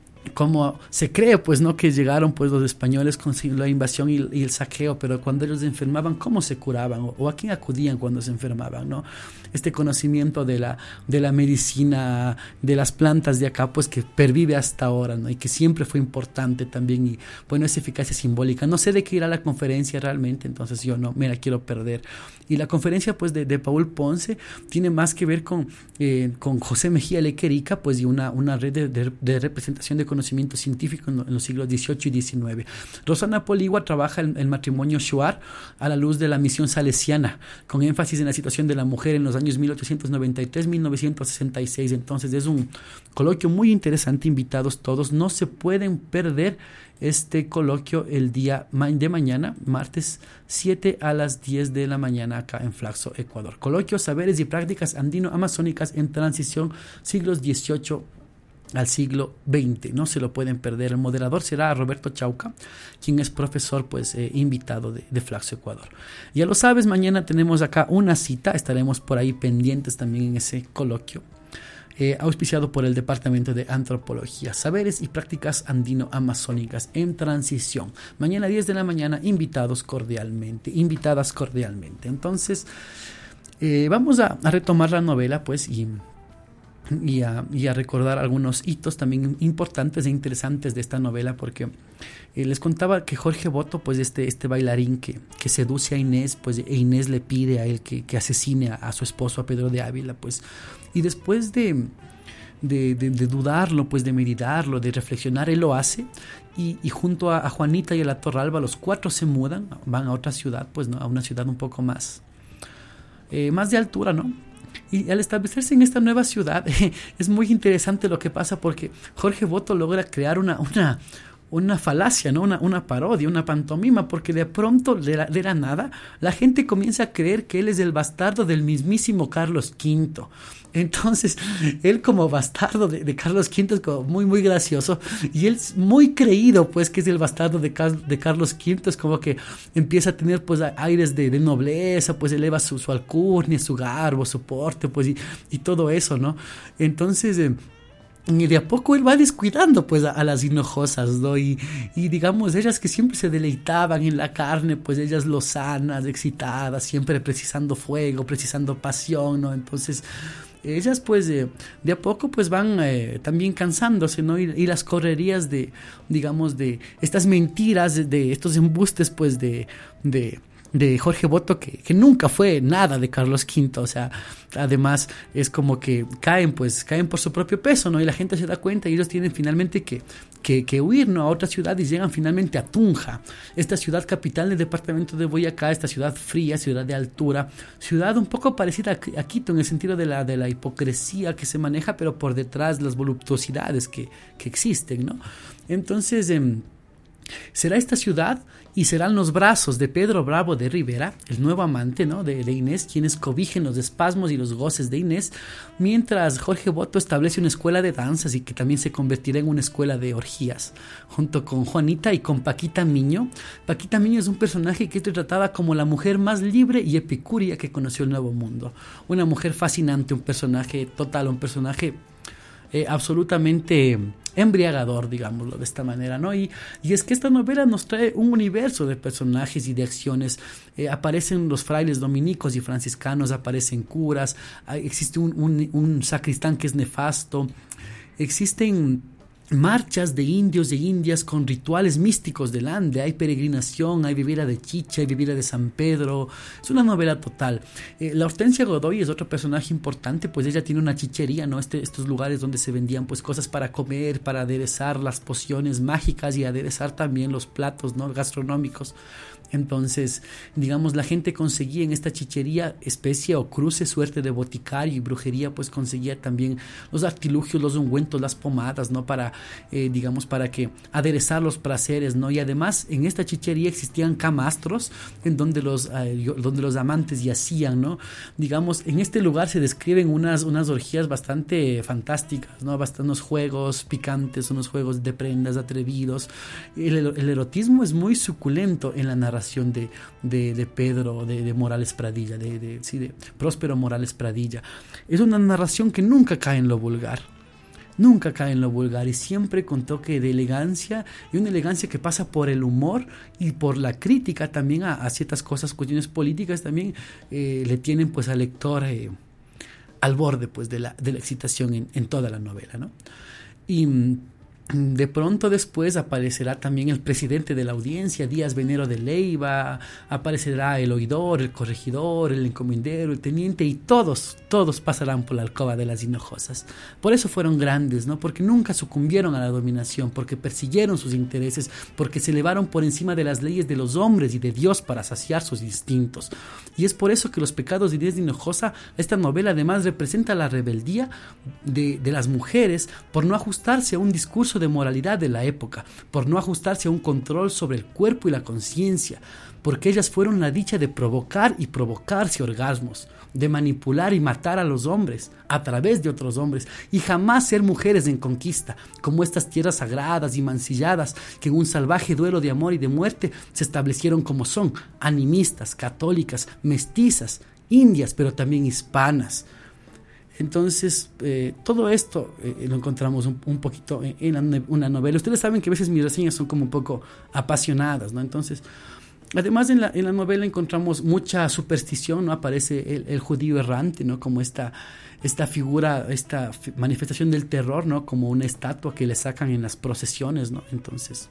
como se cree pues no que llegaron pues los españoles con la invasión y, y el saqueo, pero cuando ellos se enfermaban, ¿cómo se curaban? O, o a quién acudían cuando se enfermaban, ¿no? Este conocimiento de la, de la medicina, de las plantas de acá, pues que pervive hasta ahora, ¿no? Y que siempre fue importante también, y bueno, esa eficacia simbólica. No sé de qué irá la conferencia realmente, entonces yo no me la quiero perder. Y la conferencia pues de, de Paul Ponce tiene más que ver con, eh, con José Mejía Lequerica, pues y una, una red de, de, de representación de conocimiento científico en, en los siglos dieciocho y diecinueve. Rosana Poligua trabaja el, el matrimonio Shuar a la luz de la misión salesiana, con énfasis en la situación de la mujer en los años mil ochocientos noventa y tres a mil novecientos sesenta y seis. Entonces es un coloquio muy interesante, invitados todos, no se pueden perder este coloquio el día de mañana, martes siete a las diez de la mañana acá en Flaxo, Ecuador. Coloquio Saberes y Prácticas Andino-Amazónicas en Transición, siglos dieciocho al siglo veinte. No se lo pueden perder. El moderador será Roberto Chauca, quien es profesor pues eh, invitado de, de Flaxo, Ecuador. Ya lo sabes, mañana tenemos acá una cita, estaremos por ahí pendientes también en ese coloquio, eh, auspiciado por el Departamento de Antropología, Saberes y Prácticas Andino-Amazónicas en Transición. Mañana diez de la mañana, invitados cordialmente, invitadas cordialmente. Entonces, eh, vamos a, a retomar la novela pues y... Y a, y a recordar algunos hitos también importantes e interesantes de esta novela, porque eh, les contaba que Jorge Boto, pues este, este bailarín que, que seduce a Inés, pues e Inés le pide a él que, que asesine a, a su esposo, a Pedro de Ávila, pues, y después de, de, de, de dudarlo, pues de meditarlo, de reflexionar, él lo hace, y, y junto a, a Juanita y a la Torralba, los cuatro se mudan, van a otra ciudad, pues, ¿no?, a una ciudad un poco más, eh, más de altura, ¿no? Y al establecerse en esta nueva ciudad, eh, es muy interesante lo que pasa, porque Jorge Boto logra crear una, una, una falacia, ¿no? una, una parodia, una pantomima, porque de pronto, de la, de la nada, la gente comienza a creer que él es el bastardo del mismísimo Carlos Quinto. Entonces, él como bastardo de, de Carlos Quinto es como muy, muy gracioso, y él es muy creído, pues, que es el bastardo de, de Carlos Quinto. Es como que empieza a tener, pues, aires de, de nobleza, pues, eleva su, su alcurnia, su garbo, su porte, pues, y, y todo eso, ¿no? Entonces, eh, y de a poco él va descuidando pues a, a las hinojosas, ¿no? Y, y digamos, ellas que siempre se deleitaban en la carne, pues ellas lozanas, excitadas, siempre precisando fuego, precisando pasión, ¿no? Entonces ellas pues eh, de a poco pues van eh, también cansándose, ¿no? Y, y las correrías de, digamos, de estas mentiras, de, de estos embustes pues de... de de Jorge Boto, que, que nunca fue nada de Carlos quinto, o sea, además es como que caen, pues, caen por su propio peso, ¿no? Y la gente se da cuenta y ellos tienen finalmente que, que, que huir, ¿no? A otra ciudad y llegan finalmente a Tunja, esta ciudad capital del departamento de Boyacá, esta ciudad fría, ciudad de altura, ciudad un poco parecida a, a Quito en el sentido de la, de la hipocresía que se maneja, pero por detrás las voluptuosidades que, que existen, ¿no? Entonces, eh, será esta ciudad y serán los brazos de Pedro Bravo de Rivera, el nuevo amante, ¿no? de, de Inés, quienes cobijen los espasmos y los goces de Inés, mientras Jorge Boto establece una escuela de danzas y que también se convertirá en una escuela de orgías, junto con Juanita y con Paquita Miño. Paquita Miño es un personaje que es retratada como la mujer más libre y epicúrea que conoció el Nuevo Mundo. Una mujer fascinante, un personaje total, un personaje eh, absolutamente embriagador, digámoslo de esta manera, ¿no? Y, y es que esta novela nos trae un universo de personajes y de acciones. Eh, aparecen los frailes dominicos y franciscanos, aparecen curas, hay, existe un, un, un sacristán que es nefasto, existen marchas de indios y indias con rituales místicos del Ande, hay peregrinación, hay vivera de Chicha, hay vivera de San Pedro, es una novela total. Eh, la Hortensia Godoy es otro personaje importante, pues ella tiene una chichería, ¿no? Este, estos lugares donde se vendían pues cosas para comer, para aderezar las pociones mágicas y aderezar también los platos, ¿no? gastronómicos. Entonces, digamos, la gente conseguía en esta chichería especie o cruce, suerte de boticario y brujería, pues conseguía también los artilugios, los ungüentos, las pomadas, ¿no? Para, eh, digamos, para que aderezar los placeres, ¿no? Y además, en esta chichería existían camastros en donde los, eh, donde los amantes yacían, ¿no? Digamos, en este lugar se describen unas, unas orgías bastante fantásticas, ¿no? Bastante, unos juegos picantes, unos juegos de prendas atrevidos. El, el erotismo es muy suculento en la narración De, de, de Pedro, de, de Morales Pradilla, de, de, sí, de Próspero Morales Pradilla. Es una narración que nunca cae en lo vulgar, nunca cae en lo vulgar y siempre con toque de elegancia, y una elegancia que pasa por el humor y por la crítica también a, a ciertas cosas, cuestiones políticas también eh, le tienen pues al lector eh, al borde pues de la, de la excitación en, en toda la novela, ¿no? Y de pronto después aparecerá también el presidente de la audiencia, Díaz Venero de Leiva, aparecerá el oidor, el corregidor, el encomendero, el teniente, y todos, todos pasarán por la alcoba de las Hinojosas. Por eso fueron grandes, ¿no? Porque nunca sucumbieron a la dominación, porque persiguieron sus intereses, porque se elevaron por encima de las leyes de los hombres y de Dios para saciar sus instintos. Y es por eso que Los pecados de Inés de Hinojosa, esta novela además representa la rebeldía de, de las mujeres por no ajustarse a un discurso de moralidad de la época, por no ajustarse a un control sobre el cuerpo y la conciencia, porque ellas fueron la dicha de provocar y provocarse orgasmos, de manipular y matar a los hombres a través de otros hombres, y jamás ser mujeres en conquista, como estas tierras sagradas y mancilladas que en un salvaje duelo de amor y de muerte se establecieron como son, animistas, católicas, mestizas, indias, pero también hispanas. Entonces, eh, todo esto eh, lo encontramos un, un poquito en, en la, una novela. Ustedes saben que a veces mis reseñas son como un poco apasionadas, ¿no? Entonces, además en la, en la novela encontramos mucha superstición, ¿no? Aparece el, el judío errante, ¿no? Como esta, esta figura, esta manifestación del terror, ¿no? Como una estatua que le sacan en las procesiones, ¿no? Entonces,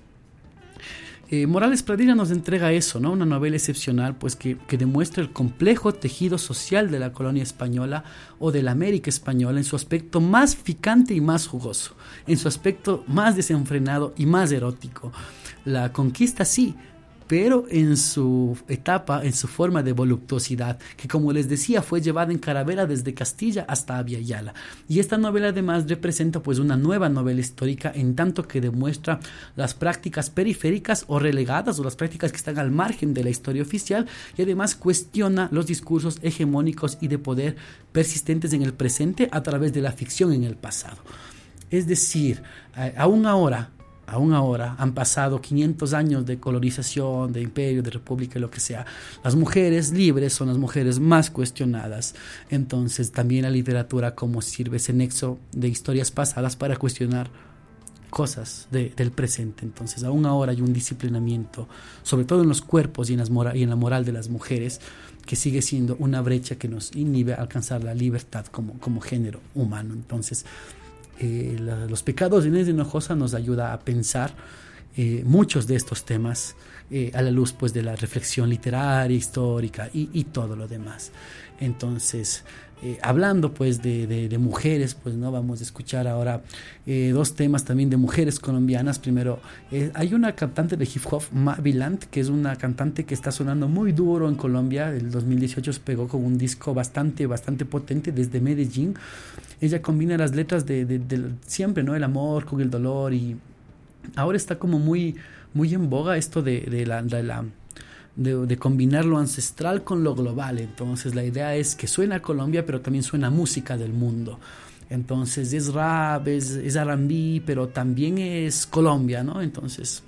Eh, Morales Pradilla nos entrega eso, ¿no? Una novela excepcional, pues que, que demuestra el complejo tejido social de la colonia española o de la América española en su aspecto más picante y más jugoso, en su aspecto más desenfrenado y más erótico. La conquista sí, pero en su etapa, en su forma de voluptuosidad, que como les decía fue llevada en carabela desde Castilla hasta Abya Yala. Y esta novela además representa pues una nueva novela histórica en tanto que demuestra las prácticas periféricas o relegadas o las prácticas que están al margen de la historia oficial, y además cuestiona los discursos hegemónicos y de poder persistentes en el presente a través de la ficción en el pasado. Es decir, eh, aún ahora Aún ahora han pasado quinientos años de colonización, de imperio, de república, lo que sea. Las mujeres libres son las mujeres más cuestionadas. Entonces también la literatura como sirve ese nexo de historias pasadas para cuestionar cosas de, del presente. Entonces aún ahora hay un disciplinamiento, sobre todo en los cuerpos y en, las mora- y en la moral de las mujeres, que sigue siendo una brecha que nos inhibe a alcanzar la libertad como, como género humano. Entonces, Eh, la, los pecados de Inés de Hinojosa nos ayuda a pensar eh, muchos de estos temas eh, a la luz pues de la reflexión literaria, histórica y, y todo lo demás. Entonces, Eh, hablando pues de, de, de mujeres, pues no vamos a escuchar ahora eh, dos temas también de mujeres colombianas. Primero, eh, hay una cantante de hip hop, Maviland, que es una cantante que está sonando muy duro en Colombia. El dos mil dieciocho se pegó con un disco bastante, bastante potente desde Medellín. Ella combina las letras de, de, de siempre, ¿no? El amor con el dolor, y ahora está como muy, muy en boga esto de, de la... De la De, de combinar lo ancestral con lo global. Entonces la idea es que suena a Colombia, pero también suena música del mundo. Entonces es rap, es, es R and B, pero también es Colombia, ¿no? Entonces,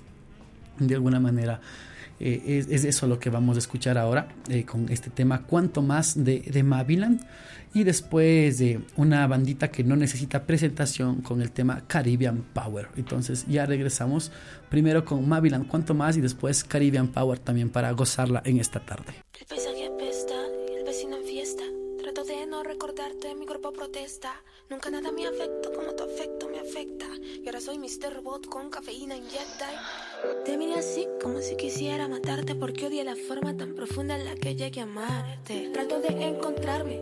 de alguna manera, eh, es, es eso lo que vamos a escuchar ahora eh, con este tema Cuanto Más de, de Maviland. Y después de eh, una bandita que no necesita presentación con el tema Caribbean Power. Entonces ya regresamos primero con Maviland Cuanto Más y después Caribbean Power también para gozarla en esta tarde. El paisaje apesta y el vecino en fiesta. Trato de no recordarte, mi cuerpo protesta. Nunca nada me afecta como tu afecto me afecta. Y ahora soy mister Robot con cafeína inyecta. Te miré así como si quisiera matarte, porque odié la forma tan profunda en la que llegué a amarte. Trato de encontrarme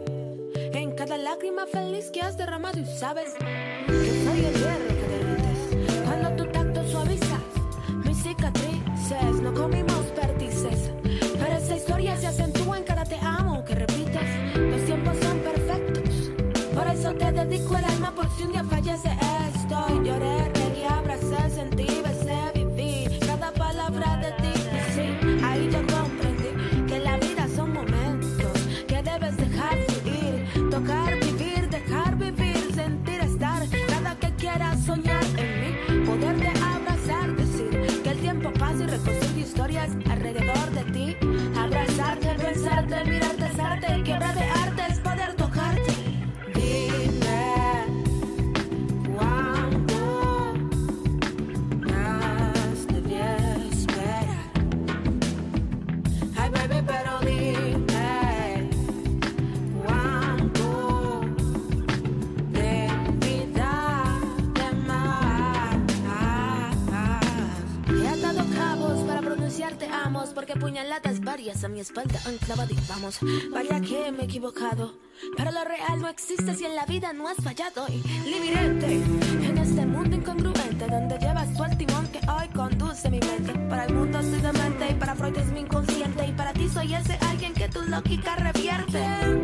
en cada lágrima feliz que has derramado, y sabes que soy el hierro que derrites cuando tu tacto suavizas mis cicatrices. No comimos perdices, pero esa historia se acentúa en cada te amo que repites. Los tiempos son perfectos, por eso te dedico el alma, por si un día fallece esto. Lloré, regué, abracé, sentí, besé, viví cada palabra de ti. Y sí, ahí yo comprendí que la vida son momentos que debes dejar fluir. Tocar, vivir, dejar vivir, sentir, estar, cada que quieras soñar en mí, poderte abrazar, decir que el tiempo pasa y reconstruir historias alrededor de ti. Abrazarte, pensarte, mirarte, arte, quiebra de arte es poder tocarte. Dime cuánto más debí esperar. Ay, baby, pero dime te amo, porque puñaladas varias a mi espalda han clavado y vamos. Vaya que me he equivocado, pero lo real no existe si en la vida no has fallado. Y libérate en este mundo incongruente donde llevas tú el timón que hoy conduce mi mente. Para el mundo soy demente y para Freud es mi inconsciente, y para ti soy ese alguien que tu lógica revierte.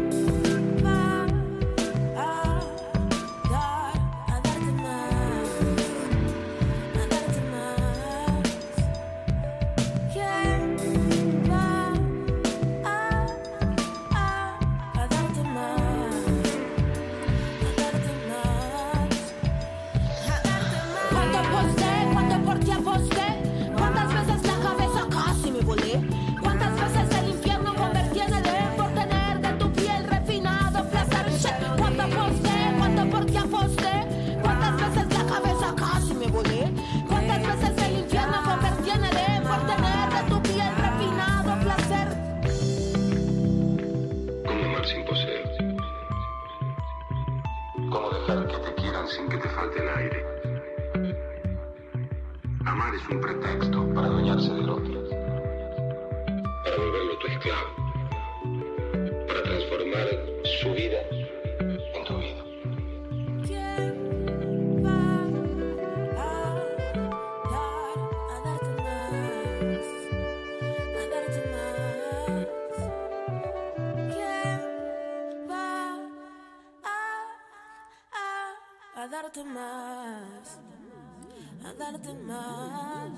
Sin que te falte el aire. Amar es un pretexto para adueñarse del otro, para volverlo tu esclavo, para transformar su vida en tu vida. ¿Quién va a dar, a darte más, a darte más? ¿Quién va a a darte más, a darte más?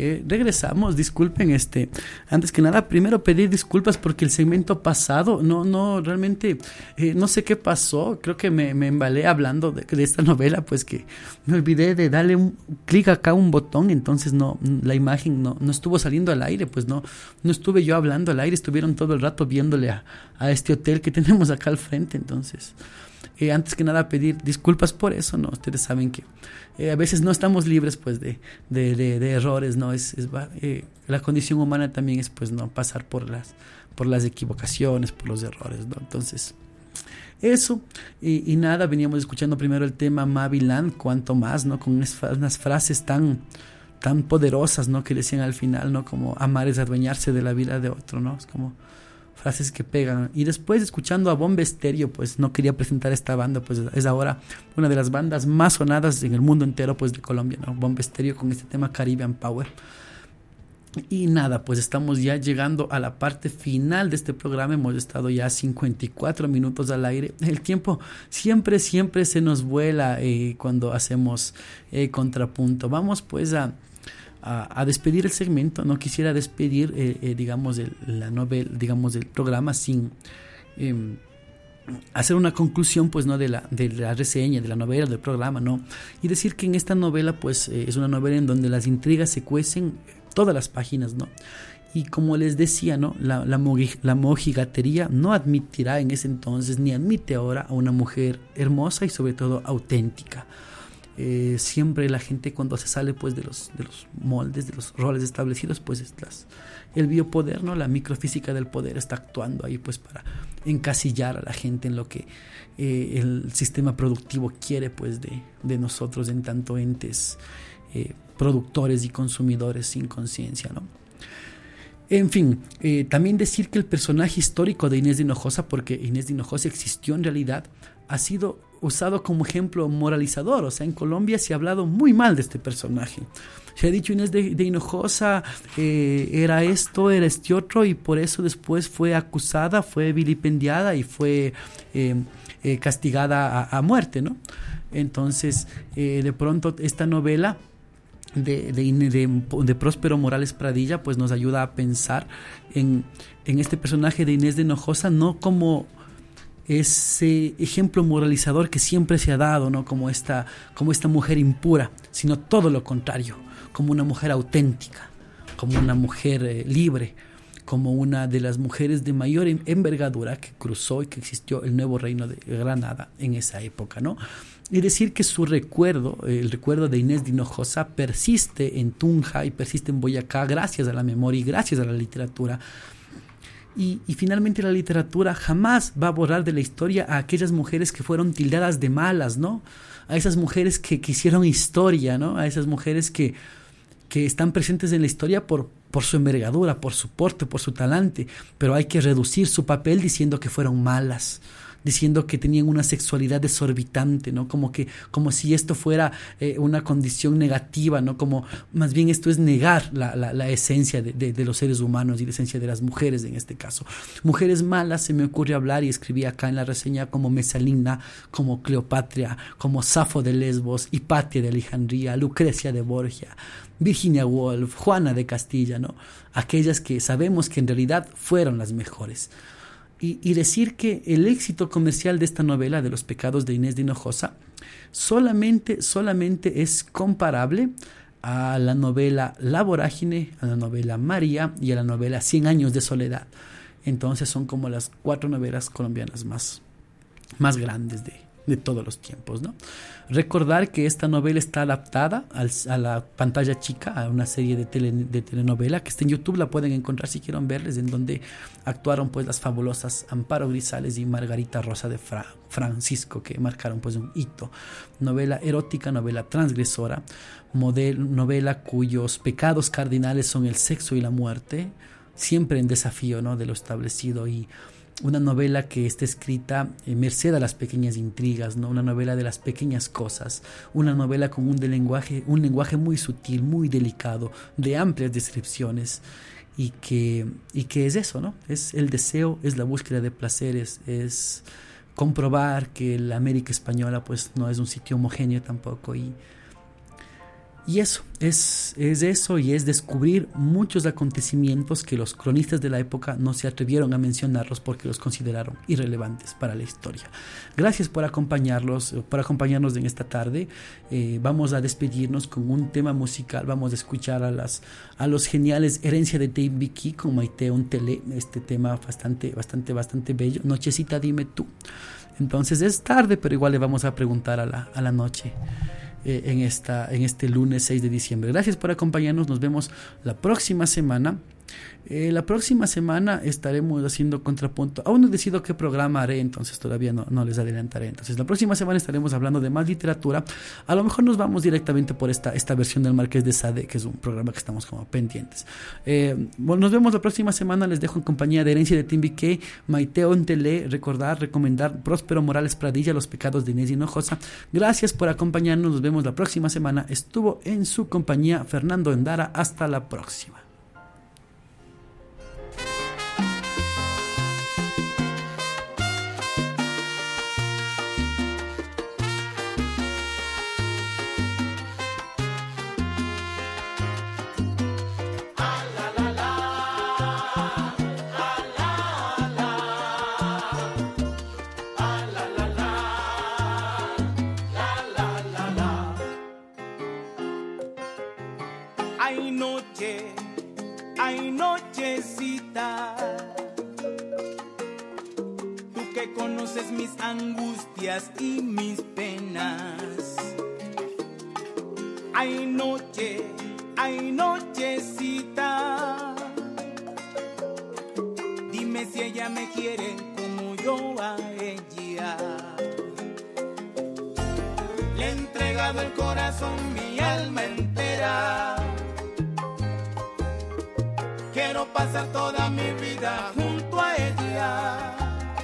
eh, regresamos, disculpen, este, antes que nada, primero pedir disculpas porque el segmento pasado, no, no, realmente, eh, no sé qué pasó, creo que me, me embalé hablando de, de esta novela, pues que me olvidé de darle un clic acá a un botón, entonces no, la imagen no, no estuvo saliendo al aire, pues no, no estuve yo hablando al aire, estuvieron todo el rato viéndole a, a este hotel que tenemos acá al frente, entonces... Eh, antes que nada pedir disculpas por eso, ¿no? Ustedes saben que eh, a veces no estamos libres pues de, de, de, de errores, ¿no? Es, es eh, la condición humana también es pues no pasar por las, por las equivocaciones, por los errores, ¿no? Entonces, eso, y, y nada, veníamos escuchando primero el tema Maviland, cuanto más, ¿no? Con unas, unas frases tan, tan poderosas, ¿no? Que decían al final, ¿no? Como amar es adueñarse de la vida de otro, ¿no? Es como... frases que pegan. Y después escuchando a Bomba Estéreo, pues no quería presentar esta banda, pues es ahora una de las bandas más sonadas en el mundo entero, pues de Colombia, ¿no? Bomba Estéreo con este tema Caribbean Power. Y nada, pues estamos ya llegando a la parte final de este programa. Hemos estado ya cincuenta y cuatro minutos al aire. El tiempo siempre, siempre se nos vuela eh, cuando hacemos eh, contrapunto. Vamos pues a A, a despedir el segmento. No quisiera despedir eh, eh, digamos el, la novela, digamos el programa sin eh, hacer una conclusión pues no de la, de la reseña de la novela, del programa, no, y decir que en esta novela pues eh, es una novela en donde las intrigas se cuecen todas las páginas, no, y como les decía, no, la, la, la mojigatería no admitirá en ese entonces ni admite ahora a una mujer hermosa y sobre todo auténtica. Eh, siempre la gente cuando se sale pues de los, de los moldes, de los roles establecidos, pues las, el biopoder, ¿no? La microfísica del poder está actuando ahí pues para encasillar a la gente en lo que eh, el sistema productivo quiere pues de, de nosotros en tanto entes eh, productores y consumidores sin conciencia, ¿no? En fin, eh, también decir que el personaje histórico de Inés de Hinojosa, porque Inés de Hinojosa existió en realidad, ha sido usado como ejemplo moralizador. O sea, en Colombia se ha hablado muy mal de este personaje. Se ha dicho Inés de, de Hinojosa eh, era esto, era este otro, y por eso después fue acusada, fue vilipendiada y fue eh, eh, castigada a, a muerte, ¿no? Entonces, eh, de pronto esta novela De, de, de, de Próspero Morales Pradilla pues nos ayuda a pensar en, en este personaje de Inés de Hinojosa no como ese ejemplo moralizador que siempre se ha dado, ¿no? como, esta, como esta mujer impura, sino todo lo contrario, como una mujer auténtica, como una mujer eh, libre, como una de las mujeres de mayor envergadura que cruzó y que existió el nuevo reino de Granada en esa época, ¿no? Y decir que su recuerdo, el recuerdo de Inés de Hinojosa persiste en Tunja y persiste en Boyacá gracias a la memoria y gracias a la literatura. Y, y finalmente la literatura jamás va a borrar de la historia a aquellas mujeres que fueron tildadas de malas, ¿no? A esas mujeres que, que hicieron historia, ¿no? A esas mujeres que, que están presentes en la historia por, por su envergadura, por su porte, por su talante, pero hay que reducir su papel diciendo que fueron malas, diciendo que tenían una sexualidad desorbitante, ¿no? Como que, como si esto fuera eh, una condición negativa, ¿no? Como más bien esto es negar la, la, la esencia de, de, de los seres humanos y la esencia de las mujeres en este caso. Mujeres malas, se me ocurre hablar y escribí acá en la reseña como Mesalina, como Cleopatra, como Safo de Lesbos, Hipatia de Alejandría, Lucrecia de Borgia, Virginia Woolf, Juana de Castilla, ¿no? Aquellas que sabemos que en realidad fueron las mejores. Y, y decir que el éxito comercial de esta novela de los pecados de Inés de Hinojosa solamente, solamente es comparable a la novela La Vorágine, a la novela María y a la novela Cien años de soledad. Entonces son como las cuatro novelas colombianas más, más grandes de, de todos los tiempos, ¿no? Recordar que esta novela está adaptada al, a la pantalla chica, a una serie de, tele, de telenovela que está en YouTube, la pueden encontrar si quieren verles, en donde actuaron pues las fabulosas Amparo Grisales y Margarita Rosa de Fra, Francisco, que marcaron pues un hito. Novela erótica, novela transgresora, model, novela cuyos pecados cardinales son el sexo y la muerte, siempre en desafío, ¿no? de lo establecido, y una novela que está escrita eh, merced a las pequeñas intrigas, ¿no? Una novela de las pequeñas cosas, una novela con un, de lenguaje, un lenguaje muy sutil, muy delicado, de amplias descripciones, y que, y que es eso, ¿no? Es el deseo, es la búsqueda de placeres, es comprobar que la América española pues no es un sitio homogéneo tampoco, y Y eso, es, es eso y es descubrir muchos acontecimientos que los cronistas de la época no se atrevieron a mencionarlos porque los consideraron irrelevantes para la historia. Gracias por acompañarlos, por acompañarnos en esta tarde. Eh, vamos a despedirnos con un tema musical. Vamos a escuchar a, las, a los geniales Herencia de Timbiquí con Maite Ontele, este tema bastante, bastante, bastante bello. Nochecita, dime tú. Entonces es tarde, pero igual le vamos a preguntar a la, a la noche. En, esta, en este lunes seis de diciembre. Gracias por acompañarnos. Nos vemos la próxima semana. Eh, la próxima semana estaremos haciendo Contrapunto. Aún no decido qué programa haré, entonces todavía no, no les adelantaré. Entonces la próxima semana estaremos hablando de más literatura. A lo mejor nos vamos directamente por esta, esta versión del Marqués de Sade, que es un programa que estamos como pendientes. Eh, bueno, nos vemos la próxima semana. Les dejo en compañía de Herencia de Timbiquí, Maite Ontele, recordar, recomendar Próspero Morales Pradilla, Los pecados de Inés Hinojosa. Gracias por acompañarnos. Nos vemos la próxima semana. Estuvo en su compañía Fernando Endara. Hasta la próxima. Hay noche, hay nochecita, tú que conoces mis angustias y mis penas. Hay noche, hay nochecita, dime si ella me quiere como yo a ella. Le he entregado el corazón, mi alma entera. Quiero pasar toda mi vida junto a ella.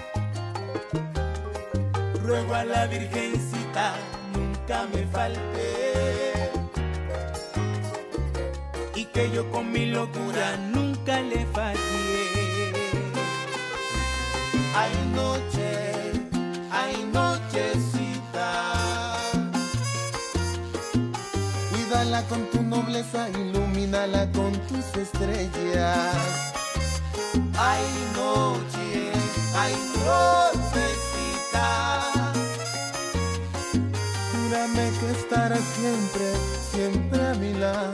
Ruego a la Virgencita nunca me falte, y que yo con mi locura nunca le fallé. Hay noche, hay nochecita, cuídala con tu nobleza, ilumínala con tus estrellas. Hay noche, hay nochecita, júrame que estarás siempre, siempre a mi lado.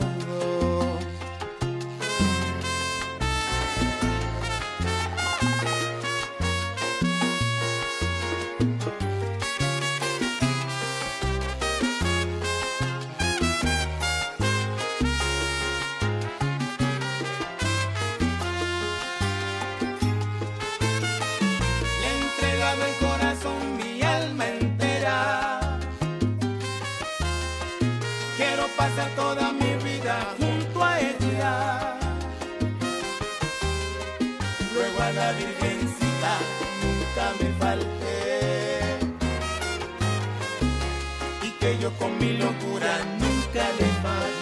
Pasar toda mi vida junto a ella. Ruego a la Virgencita nunca me falte, y que yo con mi locura nunca le falle.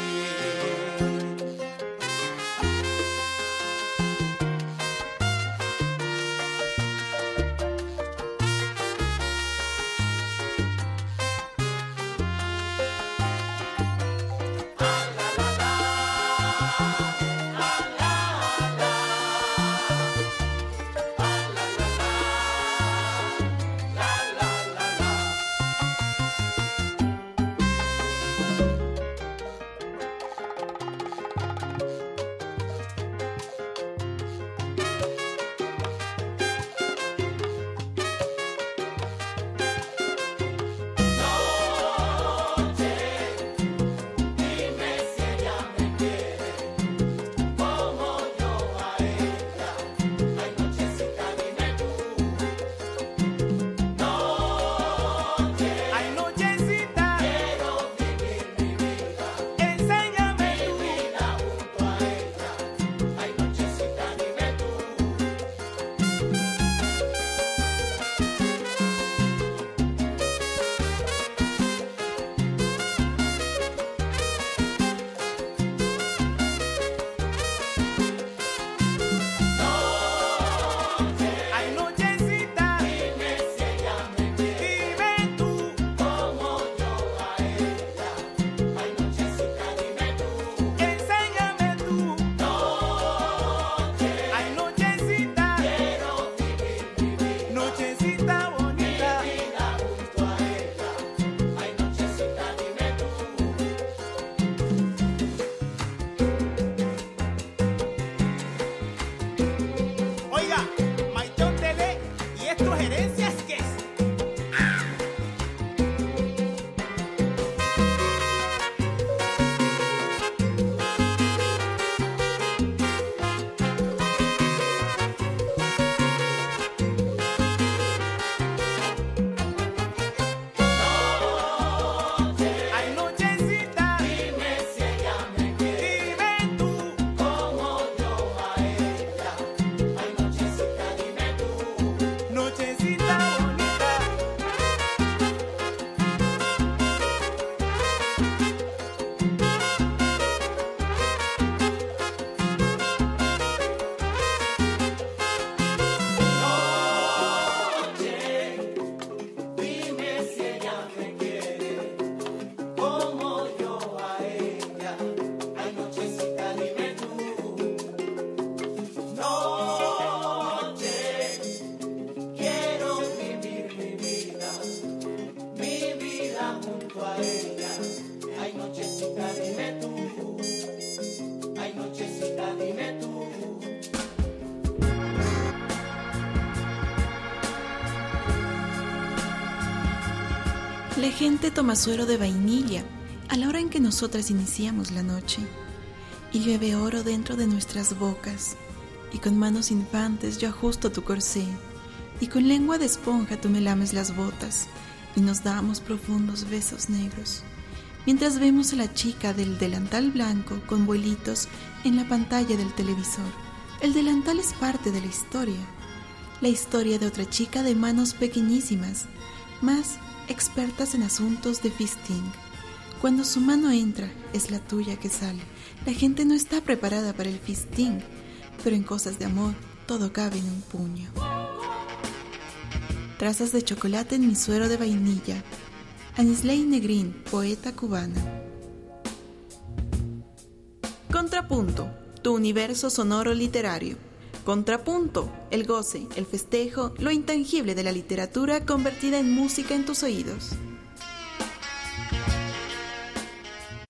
La gente toma suero de vainilla a la hora en que nosotras iniciamos la noche y llueve oro dentro de nuestras bocas, y con manos infantes yo ajusto tu corsé y con lengua de esponja tú me lames las botas y nos damos profundos besos negros mientras vemos a la chica del delantal blanco con vuelitos en la pantalla del televisor. El delantal es parte de la historia, la historia de otra chica de manos pequeñísimas, más expertas en asuntos de fisting. Cuando su mano entra, es la tuya que sale. La gente no está preparada para el fisting, pero en cosas de amor, todo cabe en un puño. Trazas de chocolate en mi suero de vainilla. Anisley Negrín, poeta cubana. Contrapunto, tu universo sonoro literario. Contrapunto, el goce, el festejo, lo intangible de la literatura convertida en música en tus oídos.